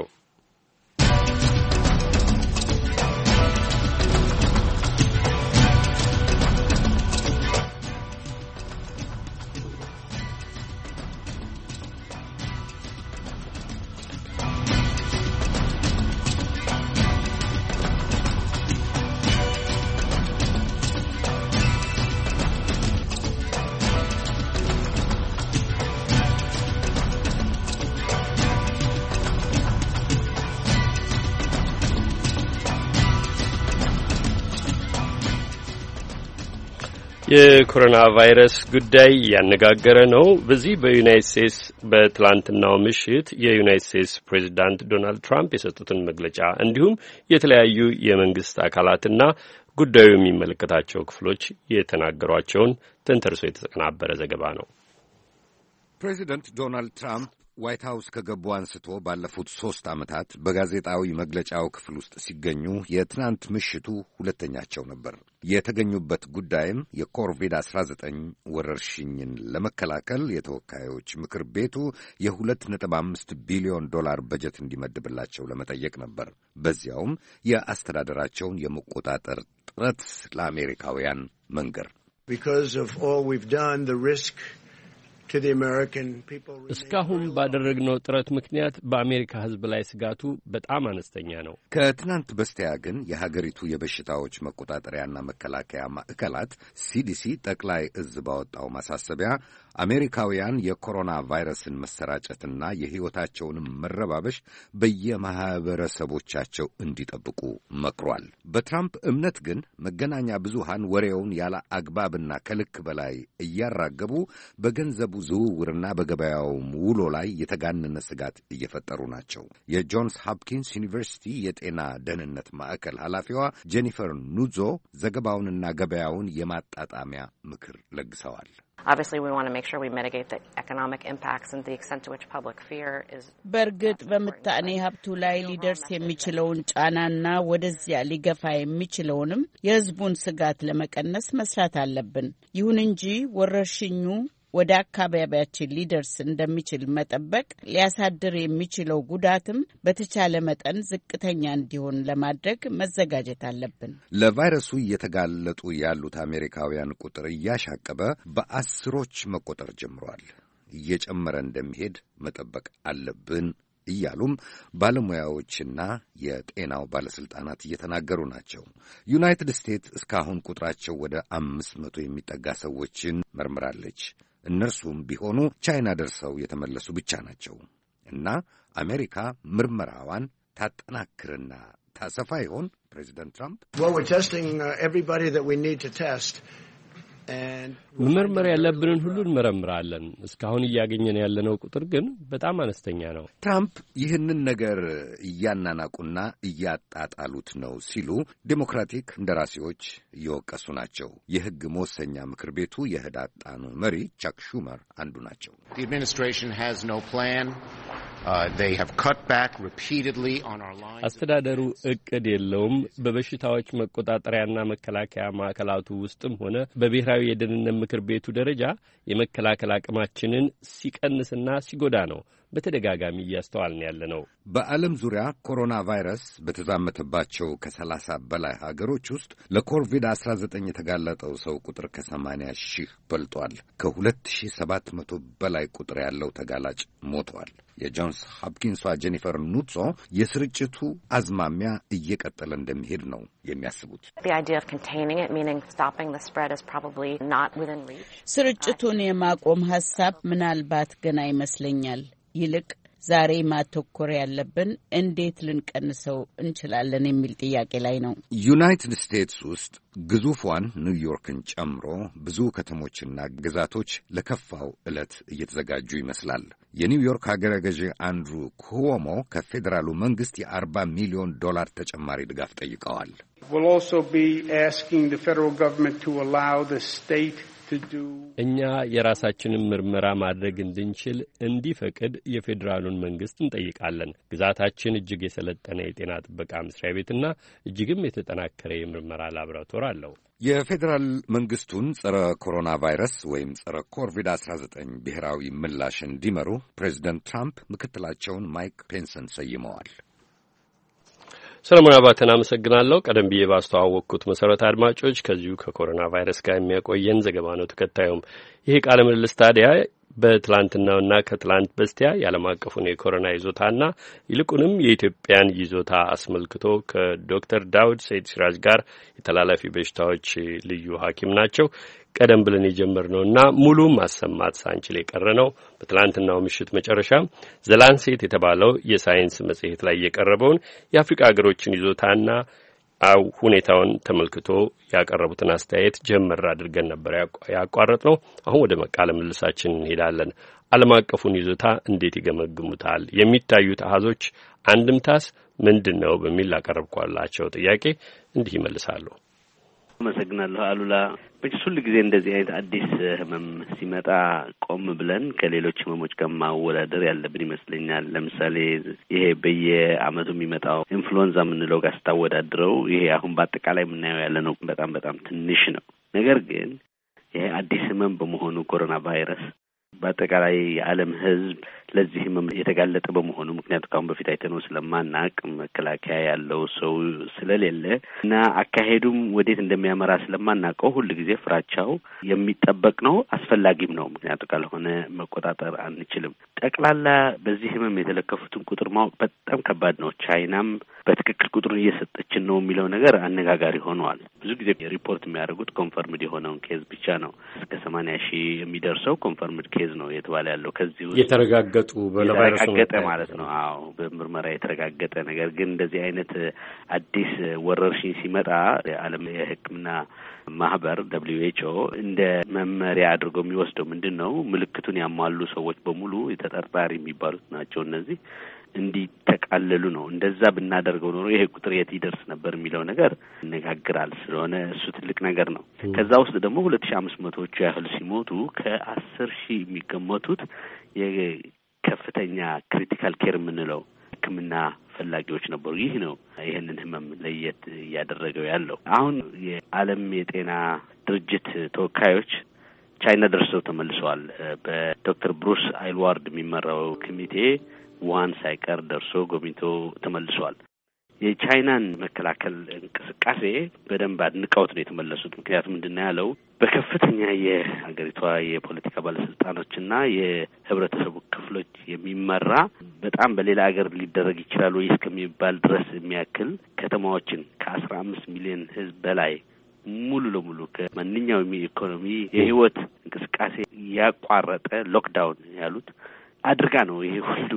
የኮሮና ቫይረስ ጉዳይ ያነጋገረ ነው። በዚህ በዩናይትድ ስቴትስ በትላንትናው ምሽት የዩናይትድ ስቴትስ ፕሬዚዳንት ዶናልድ ትራምፕ የሰጡትን መግለጫ እንዲሁም የተለያዩ የመንግስት አካላትና ጉዳዩ የሚመለከታቸው ክፍሎች የተናገሯቸውን ተንተርሶ የተቀናበረ ዘገባ ነው። ፕሬዚዳንት ዶናልድ ትራምፕ ዋይት ሃውስ ከገቡ አንስቶ ባለፉት 3 ዓመታት በጋዜጣዊ መግለጫው ክፍል ውስጥ ሲገኙ የትናንት ምሽቱ ሁለተኛቸው ነበር። የተገኙበት ጉዳይም የኮቪድ-19 ወረርሽኝን ለመከላከል የተወካዮች ምክር ቤቱ የ$2.5 ቢሊዮን በጀት እንዲመድብላቸው ለመጠየቅ ነበር። በዚያውም የአስተዳደራቸውን የመቆጣጠር ጥረት ለአሜሪካውያን መንገር እስካሁን ባደረግነው ጥረት ምክንያት በአሜሪካ ሕዝብ ላይ ስጋቱ በጣም አነስተኛ ነው። ከትናንት በስቲያ ግን የሀገሪቱ የበሽታዎች መቆጣጠሪያና መከላከያ ማዕከላት ሲዲሲ ጠቅላይ እዝ ባወጣው ማሳሰቢያ አሜሪካውያን የኮሮና ቫይረስን መሰራጨትና የሕይወታቸውንም መረባበሽ በየማኅበረሰቦቻቸው እንዲጠብቁ መክሯል። በትራምፕ እምነት ግን መገናኛ ብዙሃን ወሬውን ያለ አግባብና ከልክ በላይ እያራገቡ በገንዘቡ ዝውውርና በገበያውም ውሎ ላይ የተጋነነ ስጋት እየፈጠሩ ናቸው። የጆንስ ሆፕኪንስ ዩኒቨርሲቲ የጤና ደህንነት ማዕከል ኃላፊዋ ጄኒፈር ኑዞ ዘገባውንና ገበያውን የማጣጣሚያ ምክር ለግሰዋል። በእርግጥ በምጣኔ ሀብቱ ላይ ሊደርስ የሚችለውን ጫናና ወደዚያ ሊገፋ የሚችለውንም የሕዝቡን ስጋት ለመቀነስ መስራት አለብን። ይሁን እንጂ ወረርሽኙ ወደ አካባቢያችን ሊደርስ እንደሚችል መጠበቅ ሊያሳድር የሚችለው ጉዳትም በተቻለ መጠን ዝቅተኛ እንዲሆን ለማድረግ መዘጋጀት አለብን። ለቫይረሱ እየተጋለጡ ያሉት አሜሪካውያን ቁጥር እያሻቀበ በአስሮች መቆጠር ጀምሯል። እየጨመረ እንደሚሄድ መጠበቅ አለብን እያሉም ባለሙያዎችና የጤናው ባለሥልጣናት እየተናገሩ ናቸው። ዩናይትድ ስቴትስ እስካሁን ቁጥራቸው ወደ 500 የሚጠጋ ሰዎችን መርምራለች። እነርሱም ቢሆኑ ቻይና ደርሰው የተመለሱ ብቻ ናቸው። እና አሜሪካ ምርመራዋን ታጠናክርና ታሰፋ ይሆን? ፕሬዚደንት ትራምፕ መመርመር ያለብንን ሁሉ እንመረምራለን። እስካሁን እያገኘን ያለነው ቁጥር ግን በጣም አነስተኛ ነው። ትራምፕ ይህንን ነገር እያናናቁና እያጣጣሉት ነው ሲሉ ዴሞክራቲክ እንደራሴዎች እየወቀሱ ናቸው። የሕግ መወሰኛ ምክር ቤቱ የህዳጣኑ መሪ ቻክ ሹመር አንዱ ናቸው። አስተዳደሩ እቅድ የለውም። በበሽታዎች መቆጣጠሪያና መከላከያ ማዕከላቱ ውስጥም ሆነ በብሔራዊ የደህንነት ምክር ቤቱ ደረጃ የመከላከል አቅማችንን ሲቀንስና ሲጎዳ ነው በተደጋጋሚ እያስተዋልን ያለ ነው። በዓለም ዙሪያ ኮሮና ቫይረስ በተዛመተባቸው ከ30 በላይ ሀገሮች ውስጥ ለኮቪድ-19 የተጋለጠው ሰው ቁጥር ከ80 ሺህ በልጧል። ከ2700 በላይ ቁጥር ያለው ተጋላጭ ሞቷል። የጆንስ ሆፕኪንሷ ጄኒፈር ኑጾ የስርጭቱ አዝማሚያ እየቀጠለ እንደሚሄድ ነው የሚያስቡት። ስርጭቱን የማቆም ሐሳብ ምናልባት ገና ይመስለኛል። ይልቅ ዛሬ ማተኮር ያለብን እንዴት ልንቀንሰው እንችላለን የሚል ጥያቄ ላይ ነው። ዩናይትድ ስቴትስ ውስጥ ግዙፏን ኒውዮርክን ጨምሮ ብዙ ከተሞችና ግዛቶች ለከፋው ዕለት እየተዘጋጁ ይመስላል። የኒውዮርክ ሀገረ ገዢ አንድሩ ኩዎሞ ከፌዴራሉ መንግሥት $40 ሚሊዮን ተጨማሪ ድጋፍ ጠይቀዋል። We'll also be asking the federal government to allow the state እኛ የራሳችንን ምርመራ ማድረግ እንድንችል እንዲፈቅድ የፌዴራሉን መንግስት እንጠይቃለን። ግዛታችን እጅግ የሰለጠነ የጤና ጥበቃ መስሪያ ቤትና እጅግም የተጠናከረ የምርመራ ላቦራቶሪ አለው። የፌዴራል መንግስቱን ጸረ ኮሮና ቫይረስ ወይም ጸረ ኮቪድ-19 ብሔራዊ ምላሽ እንዲመሩ ፕሬዚደንት ትራምፕ ምክትላቸውን ማይክ ፔንስን ሰይመዋል። ሰለሞን አባተን አመሰግናለሁ። ቀደም ብዬ ባስተዋወቅኩት መሰረት አድማጮች ከዚሁ ከኮሮና ቫይረስ ጋር የሚያቆየን ዘገባ ነው። ተከታዩም ይሄ ቃለ ምልልስ ታዲያ በትላንትናውና ከትላንት በስቲያ የዓለም አቀፉን የኮሮና ይዞታና ይልቁንም የኢትዮጵያን ይዞታ አስመልክቶ ከዶክተር ዳውድ ሰይድ ሲራጅ ጋር የተላላፊ በሽታዎች ልዩ ሐኪም ናቸው ቀደም ብለን የጀመርነውና ሙሉ ማሰማት ሳንችል የቀረ ነው። በትላንትናው ምሽት መጨረሻ ዘላንሴት የተባለው የሳይንስ መጽሔት ላይ የቀረበውን የአፍሪካ ሀገሮችን ይዞታና ሁኔታውን ተመልክቶ ያቀረቡትን አስተያየት ጀመር አድርገን ነበር ያቋረጥነው። አሁን ወደ ቃለ ምልልሳችን እንሄዳለን። ዓለም አቀፉን ይዞታ እንዴት ይገመግሙታል? የሚታዩት አሃዞች አንድምታስ ምንድን ነው? በሚል ላቀረብኳላቸው ጥያቄ እንዲህ ይመልሳሉ። አመሰግናለሁ አሉላ። በጭስ ሁሉ ጊዜ እንደዚህ አይነት አዲስ ህመም ሲመጣ ቆም ብለን ከሌሎች ህመሞች ጋር ማወዳደር ያለብን ይመስለኛል። ለምሳሌ ይሄ በየአመቱ የሚመጣው ኢንፍሉዌንዛ የምንለው ጋር ስታወዳድረው ይሄ አሁን በአጠቃላይ የምናየው ያለ ነው በጣም በጣም ትንሽ ነው። ነገር ግን ይሄ አዲስ ህመም በመሆኑ ኮሮና ቫይረስ በአጠቃላይ የዓለም ህዝብ ለዚህ ህመም የተጋለጠ በመሆኑ ምክንያቱ ካሁን በፊት አይተነው ስለማናቅ መከላከያ ያለው ሰው ስለሌለ እና አካሄዱም ወዴት እንደሚያመራ ስለማናቀው ሁሉ ጊዜ ፍራቻው የሚጠበቅ ነው፣ አስፈላጊም ነው። ምክንያቱ ካልሆነ መቆጣጠር አንችልም። ጠቅላላ በዚህ ህመም የተለከፉትን ቁጥር ማወቅ በጣም ከባድ ነው። ቻይናም በትክክል ቁጥሩን እየሰጠችን ነው የሚለው ነገር አነጋጋሪ ሆነዋል። ብዙ ጊዜ ሪፖርት የሚያደርጉት ኮንፈርምድ የሆነውን ኬዝ ብቻ ነው። እስከ 80,000 የሚደርሰው ኮንፈርምድ ኬዝ ነው የተባለ ያለው ከዚህ ውስጥ የተረጋገጠ ማለት ነው። አዎ በምርመራ የተረጋገጠ። ነገር ግን እንደዚህ አይነት አዲስ ወረርሽኝ ሲመጣ የዓለም የሕክምና ማህበር WHO እንደ መመሪያ አድርጎ የሚወስደው ምንድነው? ምልክቱን ያሟሉ ሰዎች በሙሉ የተጠርጣሪ የሚባሉት ናቸው። እነዚህ እንዲጠቃለሉ ነው። እንደዛ ብናደርገው ኖሮ ይሄ ቁጥር የት ይደርስ ነበር የሚለው ነገር ይነጋግራል። ስለሆነ እሱ ትልቅ ነገር ነው። ከዛ ውስጥ ደግሞ 2500ዎቹ ያህል ሲሞቱ ከ10,000 የሚገመቱት የከፍተኛ ክሪቲካል ኬር የምንለው ሕክምና ፈላጊዎች ነበሩ። ይህ ነው ይህንን ህመም ለየት እያደረገው ያለው። አሁን የዓለም የጤና ድርጅት ተወካዮች ቻይና ደርሰው ተመልሰዋል። በዶክተር ብሩስ አይልዋርድ የሚመራው ኮሚቴ ውሃን ሳይቀር ደርሶ ጎብኝቶ ተመልሰዋል። የቻይናን መከላከል እንቅስቃሴ በደንብ አድንቀውት ነው የተመለሱት። ምክንያቱም ምንድነው ያለው በከፍተኛ የሀገሪቷ የፖለቲካ ባለስልጣኖችና የህብረተሰቡ ክፍሎች የሚመራ በጣም በሌላ ሀገር ሊደረግ ይችላል ወይ እስከሚባል ድረስ የሚያክል ከተማዎችን ከ15 ሚሊዮን ህዝብ በላይ ሙሉ ለሙሉ ከማንኛውም የኢኮኖሚ የህይወት እንቅስቃሴ ያቋረጠ ሎክዳውን ያሉት አድርጋ ነው ይሄ ሁሉ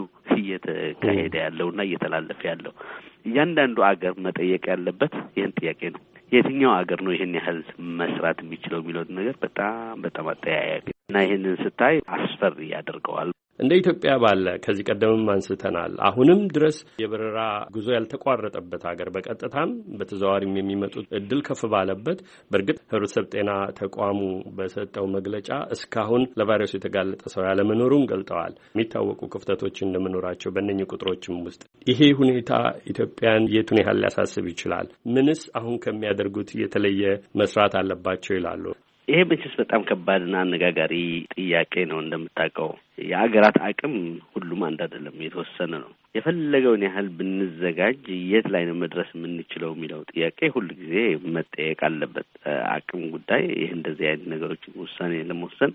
እየተካሄደ ያለውና እየተላለፈ ያለው። እያንዳንዱ አገር መጠየቅ ያለበት ይህን ጥያቄ ነው። የትኛው አገር ነው ይህን ያህል መስራት የሚችለው የሚለው ነገር በጣም በጣም አጠያያቂ እና ይህንን ስታይ አስፈሪ ያደርገዋል። እንደ ኢትዮጵያ ባለ ከዚህ ቀደምም አንስተናል አሁንም ድረስ የበረራ ጉዞ ያልተቋረጠበት ሀገር በቀጥታም በተዘዋዋሪም የሚመጡት እድል ከፍ ባለበት በእርግጥ ህብረተሰብ ጤና ተቋሙ በሰጠው መግለጫ እስካሁን ለቫይረሱ የተጋለጠ ሰው ያለመኖሩን ገልጠዋል። የሚታወቁ ክፍተቶች እንደመኖራቸው በእነኚህ ቁጥሮችም ውስጥ ይሄ ሁኔታ ኢትዮጵያን የቱን ያህል ሊያሳስብ ይችላል? ምንስ አሁን ከሚያደርጉት የተለየ መስራት አለባቸው ይላሉ? ይሄ መቼስ በጣም ከባድና አነጋጋሪ ጥያቄ ነው። እንደምታውቀው የአገራት አቅም ሁሉም አንድ አይደለም፣ የተወሰነ ነው። የፈለገውን ያህል ብንዘጋጅ የት ላይ ነው መድረስ የምንችለው የሚለው ጥያቄ ሁሉ ጊዜ መጠየቅ አለበት። አቅም ጉዳይ ይህ እንደዚህ አይነት ነገሮችን ውሳኔ ለመወሰን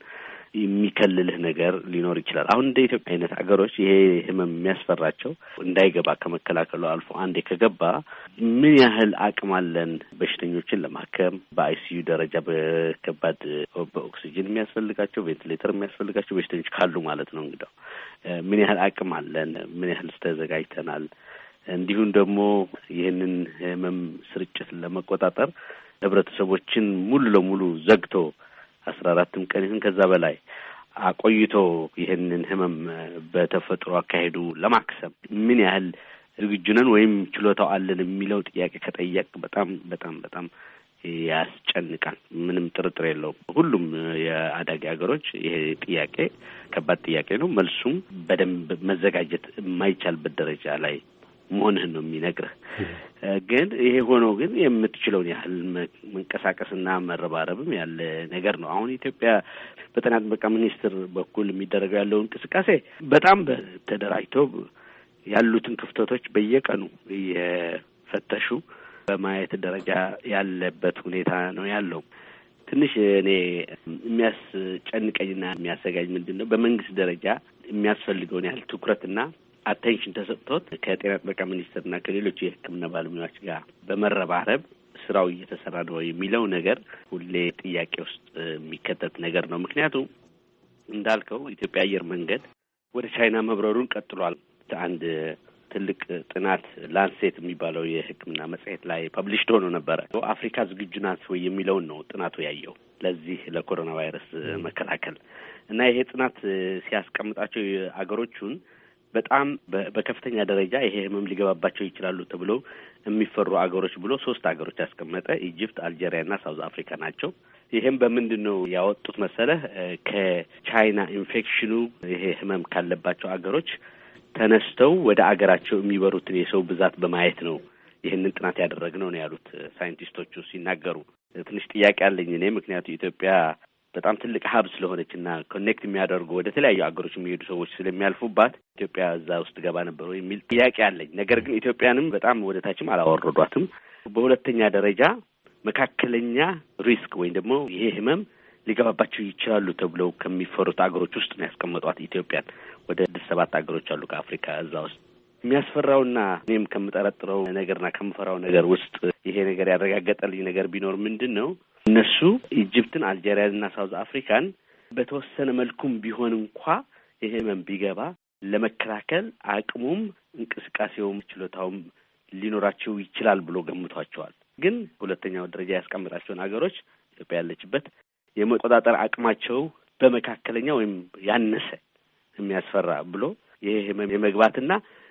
የሚከልልህ ነገር ሊኖር ይችላል። አሁን እንደ ኢትዮጵያ አይነት አገሮች ይሄ ህመም የሚያስፈራቸው እንዳይገባ ከመከላከሉ አልፎ አንዴ ከገባ ምን ያህል አቅም አለን በሽተኞችን ለማከም በአይሲዩ ደረጃ በከባድ በኦክሲጅን የሚያስፈልጋቸው ቬንቲሌተር የሚያስፈልጋቸው በሽተኞች ካሉ ማለት ነው። እንግዲህ ምን ያህል አቅም አለን፣ ምን ያህል ተዘጋጅተናል። እንዲሁም ደግሞ ይህንን ህመም ስርጭት ለመቆጣጠር ህብረተሰቦችን ሙሉ ለሙሉ ዘግቶ 14 ቀን ይሁን ከዛ በላይ አቆይቶ ይህንን ህመም በተፈጥሮ አካሄዱ ለማክሰም ምን ያህል ዝግጁ ነን ወይም ችሎታው አለን የሚለው ጥያቄ ከጠየቅ በጣም በጣም በጣም ያስጨንቃል። ምንም ጥርጥር የለውም። ሁሉም የአዳጊ ሀገሮች ይሄ ጥያቄ ከባድ ጥያቄ ነው። መልሱም በደንብ መዘጋጀት የማይቻልበት ደረጃ ላይ መሆንህን ነው የሚነግርህ። ግን ይሄ ሆኖ ግን የምትችለውን ያህል መንቀሳቀስና መረባረብም ያለ ነገር ነው። አሁን ኢትዮጵያ በጤና ጥበቃ ሚኒስቴር በኩል የሚደረገው ያለው እንቅስቃሴ በጣም ተደራጅቶ ያሉትን ክፍተቶች በየቀኑ እየፈተሹ በማየት ደረጃ ያለበት ሁኔታ ነው ያለው። ትንሽ እኔ የሚያስጨንቀኝና የሚያሰጋኝ ምንድን ነው በመንግስት ደረጃ የሚያስፈልገውን ያህል ትኩረትና አቴንሽን ተሰጥቶት ከጤና ጥበቃ ሚኒስቴርና ከሌሎች የሕክምና ባለሙያዎች ጋር በመረባረብ ስራው እየተሰራ ነው የሚለው ነገር ሁሌ ጥያቄ ውስጥ የሚከተት ነገር ነው። ምክንያቱም እንዳልከው ኢትዮጵያ አየር መንገድ ወደ ቻይና መብረሩን ቀጥሏል። አንድ ትልቅ ጥናት ላንሴት የሚባለው የሕክምና መጽሔት ላይ ፐብሊሽድ ሆኖ ነበረ። አፍሪካ ዝግጁ ናት ወይ የሚለውን ነው ጥናቱ ያየው ለዚህ ለኮሮና ቫይረስ መከላከል እና ይሄ ጥናት ሲያስቀምጣቸው አገሮቹን በጣም በከፍተኛ ደረጃ ይሄ ህመም ሊገባባቸው ይችላሉ ተብሎ የሚፈሩ አገሮች ብሎ 3 አገሮች ያስቀመጠ ኢጅፕት፣ አልጄሪያና ሳውዝ አፍሪካ ናቸው። ይሄም በምንድን ነው ያወጡት መሰለህ? ከቻይና ኢንፌክሽኑ ይሄ ህመም ካለባቸው አገሮች ተነስተው ወደ አገራቸው የሚበሩትን የሰው ብዛት በማየት ነው ይህንን ጥናት ያደረግነው ነው ያሉት ሳይንቲስቶቹ ሲናገሩ። ትንሽ ጥያቄ አለኝ እኔ ምክንያቱ ኢትዮጵያ በጣም ትልቅ ሀብ ስለሆነችና ኮኔክት የሚያደርጉ ወደ ተለያዩ አገሮች የሚሄዱ ሰዎች ስለሚያልፉባት ኢትዮጵያ እዛ ውስጥ ገባ ነበሩ የሚል ጥያቄ አለኝ። ነገር ግን ኢትዮጵያንም በጣም ወደ ታችም አላወረዷትም። በሁለተኛ ደረጃ መካከለኛ ሪስክ ወይም ደግሞ ይሄ ህመም ሊገባባቸው ይችላሉ ተብለው ከሚፈሩት አገሮች ውስጥ ነው ያስቀመጧት ኢትዮጵያን። ወደ 7 አገሮች አሉ ከአፍሪካ እዛ ውስጥ። የሚያስፈራውና እኔም ከምጠረጥረው ነገርና ከምፈራው ነገር ውስጥ ይሄ ነገር ያረጋገጠልኝ ነገር ቢኖር ምንድን ነው እነሱ ኢጅፕትን፣ አልጄሪያንና ሳውዝ አፍሪካን በተወሰነ መልኩም ቢሆን እንኳ ይሄ ህመም ቢገባ ለመከላከል አቅሙም እንቅስቃሴውም ችሎታውም ሊኖራቸው ይችላል ብሎ ገምቷቸዋል። ግን ሁለተኛው ደረጃ ያስቀምጣቸውን ሀገሮች ኢትዮጵያ ያለችበት የመቆጣጠር አቅማቸው በመካከለኛ ወይም ያነሰ የሚያስፈራ ብሎ ይሄ ህመም የመግባትና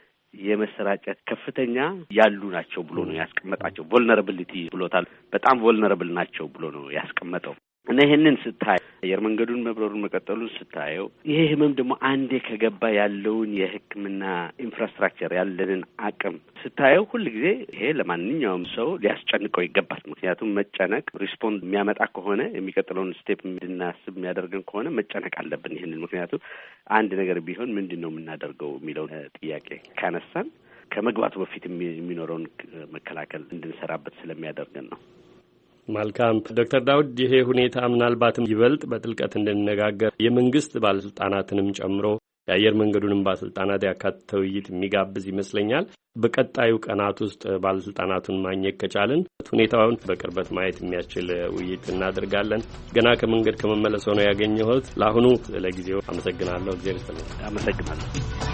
የመሰራጨት ከፍተኛ ያሉ ናቸው ብሎ ነው ያስቀመጣቸው። ቮልነራቢሊቲ ብሎታል። በጣም ቮልነራብል ናቸው ብሎ ነው ያስቀመጠው። እና ይሄንን ስታይ አየር መንገዱን መብረሩን መቀጠሉን ስታየው ይሄ ህመም ደግሞ አንዴ ከገባ ያለውን የሕክምና ኢንፍራስትራክቸር ያለንን አቅም ስታየው ሁልጊዜ ይሄ ለማንኛውም ሰው ሊያስጨንቀው ይገባል። ምክንያቱም መጨነቅ ሪስፖንድ የሚያመጣ ከሆነ የሚቀጥለውን ስቴፕ እንድናስብ የሚያደርገን ከሆነ መጨነቅ አለብን። ይሄንን ምክንያቱም አንድ ነገር ቢሆን ምንድን ነው የምናደርገው የሚለውን ጥያቄ ካነሳን ከመግባቱ በፊት የሚኖረውን መከላከል እንድንሰራበት ስለሚያደርገን ነው። መልካም ዶክተር ዳውድ ይሄ ሁኔታ ምናልባትም ይበልጥ በጥልቀት እንድንነጋገር የመንግስት ባለስልጣናትንም ጨምሮ የአየር መንገዱንም ባለስልጣናት ያካተተ ውይይት የሚጋብዝ ይመስለኛል። በቀጣዩ ቀናት ውስጥ ባለስልጣናቱን ማግኘት ከቻልን ሁኔታውን በቅርበት ማየት የሚያስችል ውይይት እናደርጋለን። ገና ከመንገድ ከመመለስ ሆነው ያገኘሁት ለአሁኑ ለጊዜው አመሰግናለሁ። እግዚአብሔር ይስጥልኝ። አመሰግናለሁ።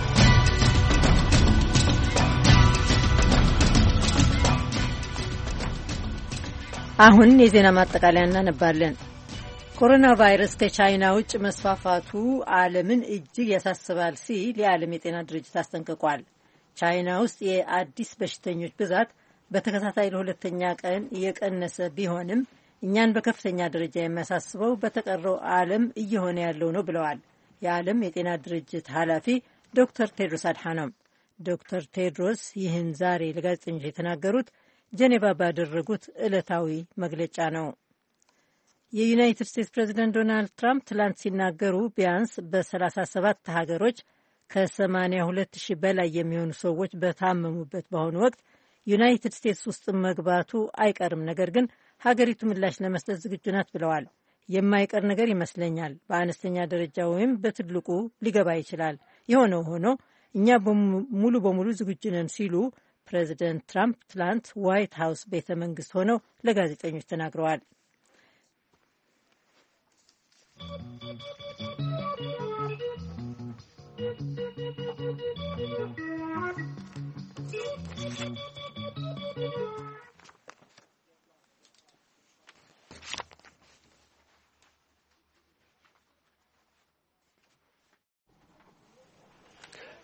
አሁን የዜና ማጠቃለያ እናነባለን። ኮሮና ቫይረስ ከቻይና ውጭ መስፋፋቱ ዓለምን እጅግ ያሳስባል ሲል የዓለም የጤና ድርጅት አስጠንቅቋል። ቻይና ውስጥ የአዲስ በሽተኞች ብዛት በተከታታይ ለሁለተኛ ቀን እየቀነሰ ቢሆንም እኛን በከፍተኛ ደረጃ የሚያሳስበው በተቀረው ዓለም እየሆነ ያለው ነው ብለዋል የዓለም የጤና ድርጅት ኃላፊ ዶክተር ቴድሮስ አድሓኖም። ዶክተር ቴድሮስ ይህን ዛሬ ለጋዜጠኞች የተናገሩት ጄኔቫ ባደረጉት ዕለታዊ መግለጫ ነው። የዩናይትድ ስቴትስ ፕሬዚደንት ዶናልድ ትራምፕ ትላንት ሲናገሩ ቢያንስ በ37 ሀገሮች ከ82 ሺህ በላይ የሚሆኑ ሰዎች በታመሙበት በአሁኑ ወቅት ዩናይትድ ስቴትስ ውስጥ መግባቱ አይቀርም፣ ነገር ግን ሀገሪቱ ምላሽ ለመስጠት ዝግጁ ናት ብለዋል። የማይቀር ነገር ይመስለኛል። በአነስተኛ ደረጃ ወይም በትልቁ ሊገባ ይችላል። የሆነው ሆኖ እኛ ሙሉ በሙሉ ዝግጁ ነን ሲሉ ፕሬዚደንት ትራምፕ ትላንት ዋይት ሀውስ ቤተ መንግስት ሆነው ለጋዜጠኞች ተናግረዋል።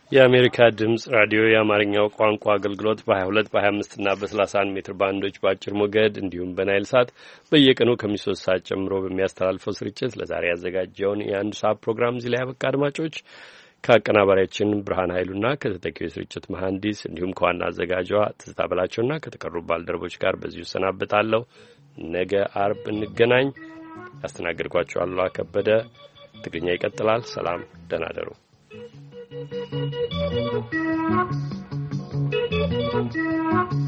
የአሜሪካ ድምጽ ራዲዮ የአማርኛው ቋንቋ አገልግሎት በ22 በ25 እና በ31 ሜትር ባንዶች በአጭር ሞገድ እንዲሁም በናይል ሳት በየቀኑ ከ3 ሰዓት ጀምሮ በሚያስተላልፈው ስርጭት ለዛሬ ያዘጋጀውን የአንድ ሰዓት ፕሮግራም እዚህ ላይ ያበቃ። አድማጮች ከአቀናባሪያችን ብርሃን ኃይሉና ከተተኪው የስርጭት መሐንዲስ እንዲሁም ከዋና አዘጋጇ ትዝታ በላቸውና ከተቀሩ ባልደረቦች ጋር በዚሁ እሰናበታለሁ። ነገ አርብ እንገናኝ። ያስተናገድኳችሁ አሉላ ከበደ። ትግርኛ ይቀጥላል። ሰላም፣ ደህና እደሩ። Thank you.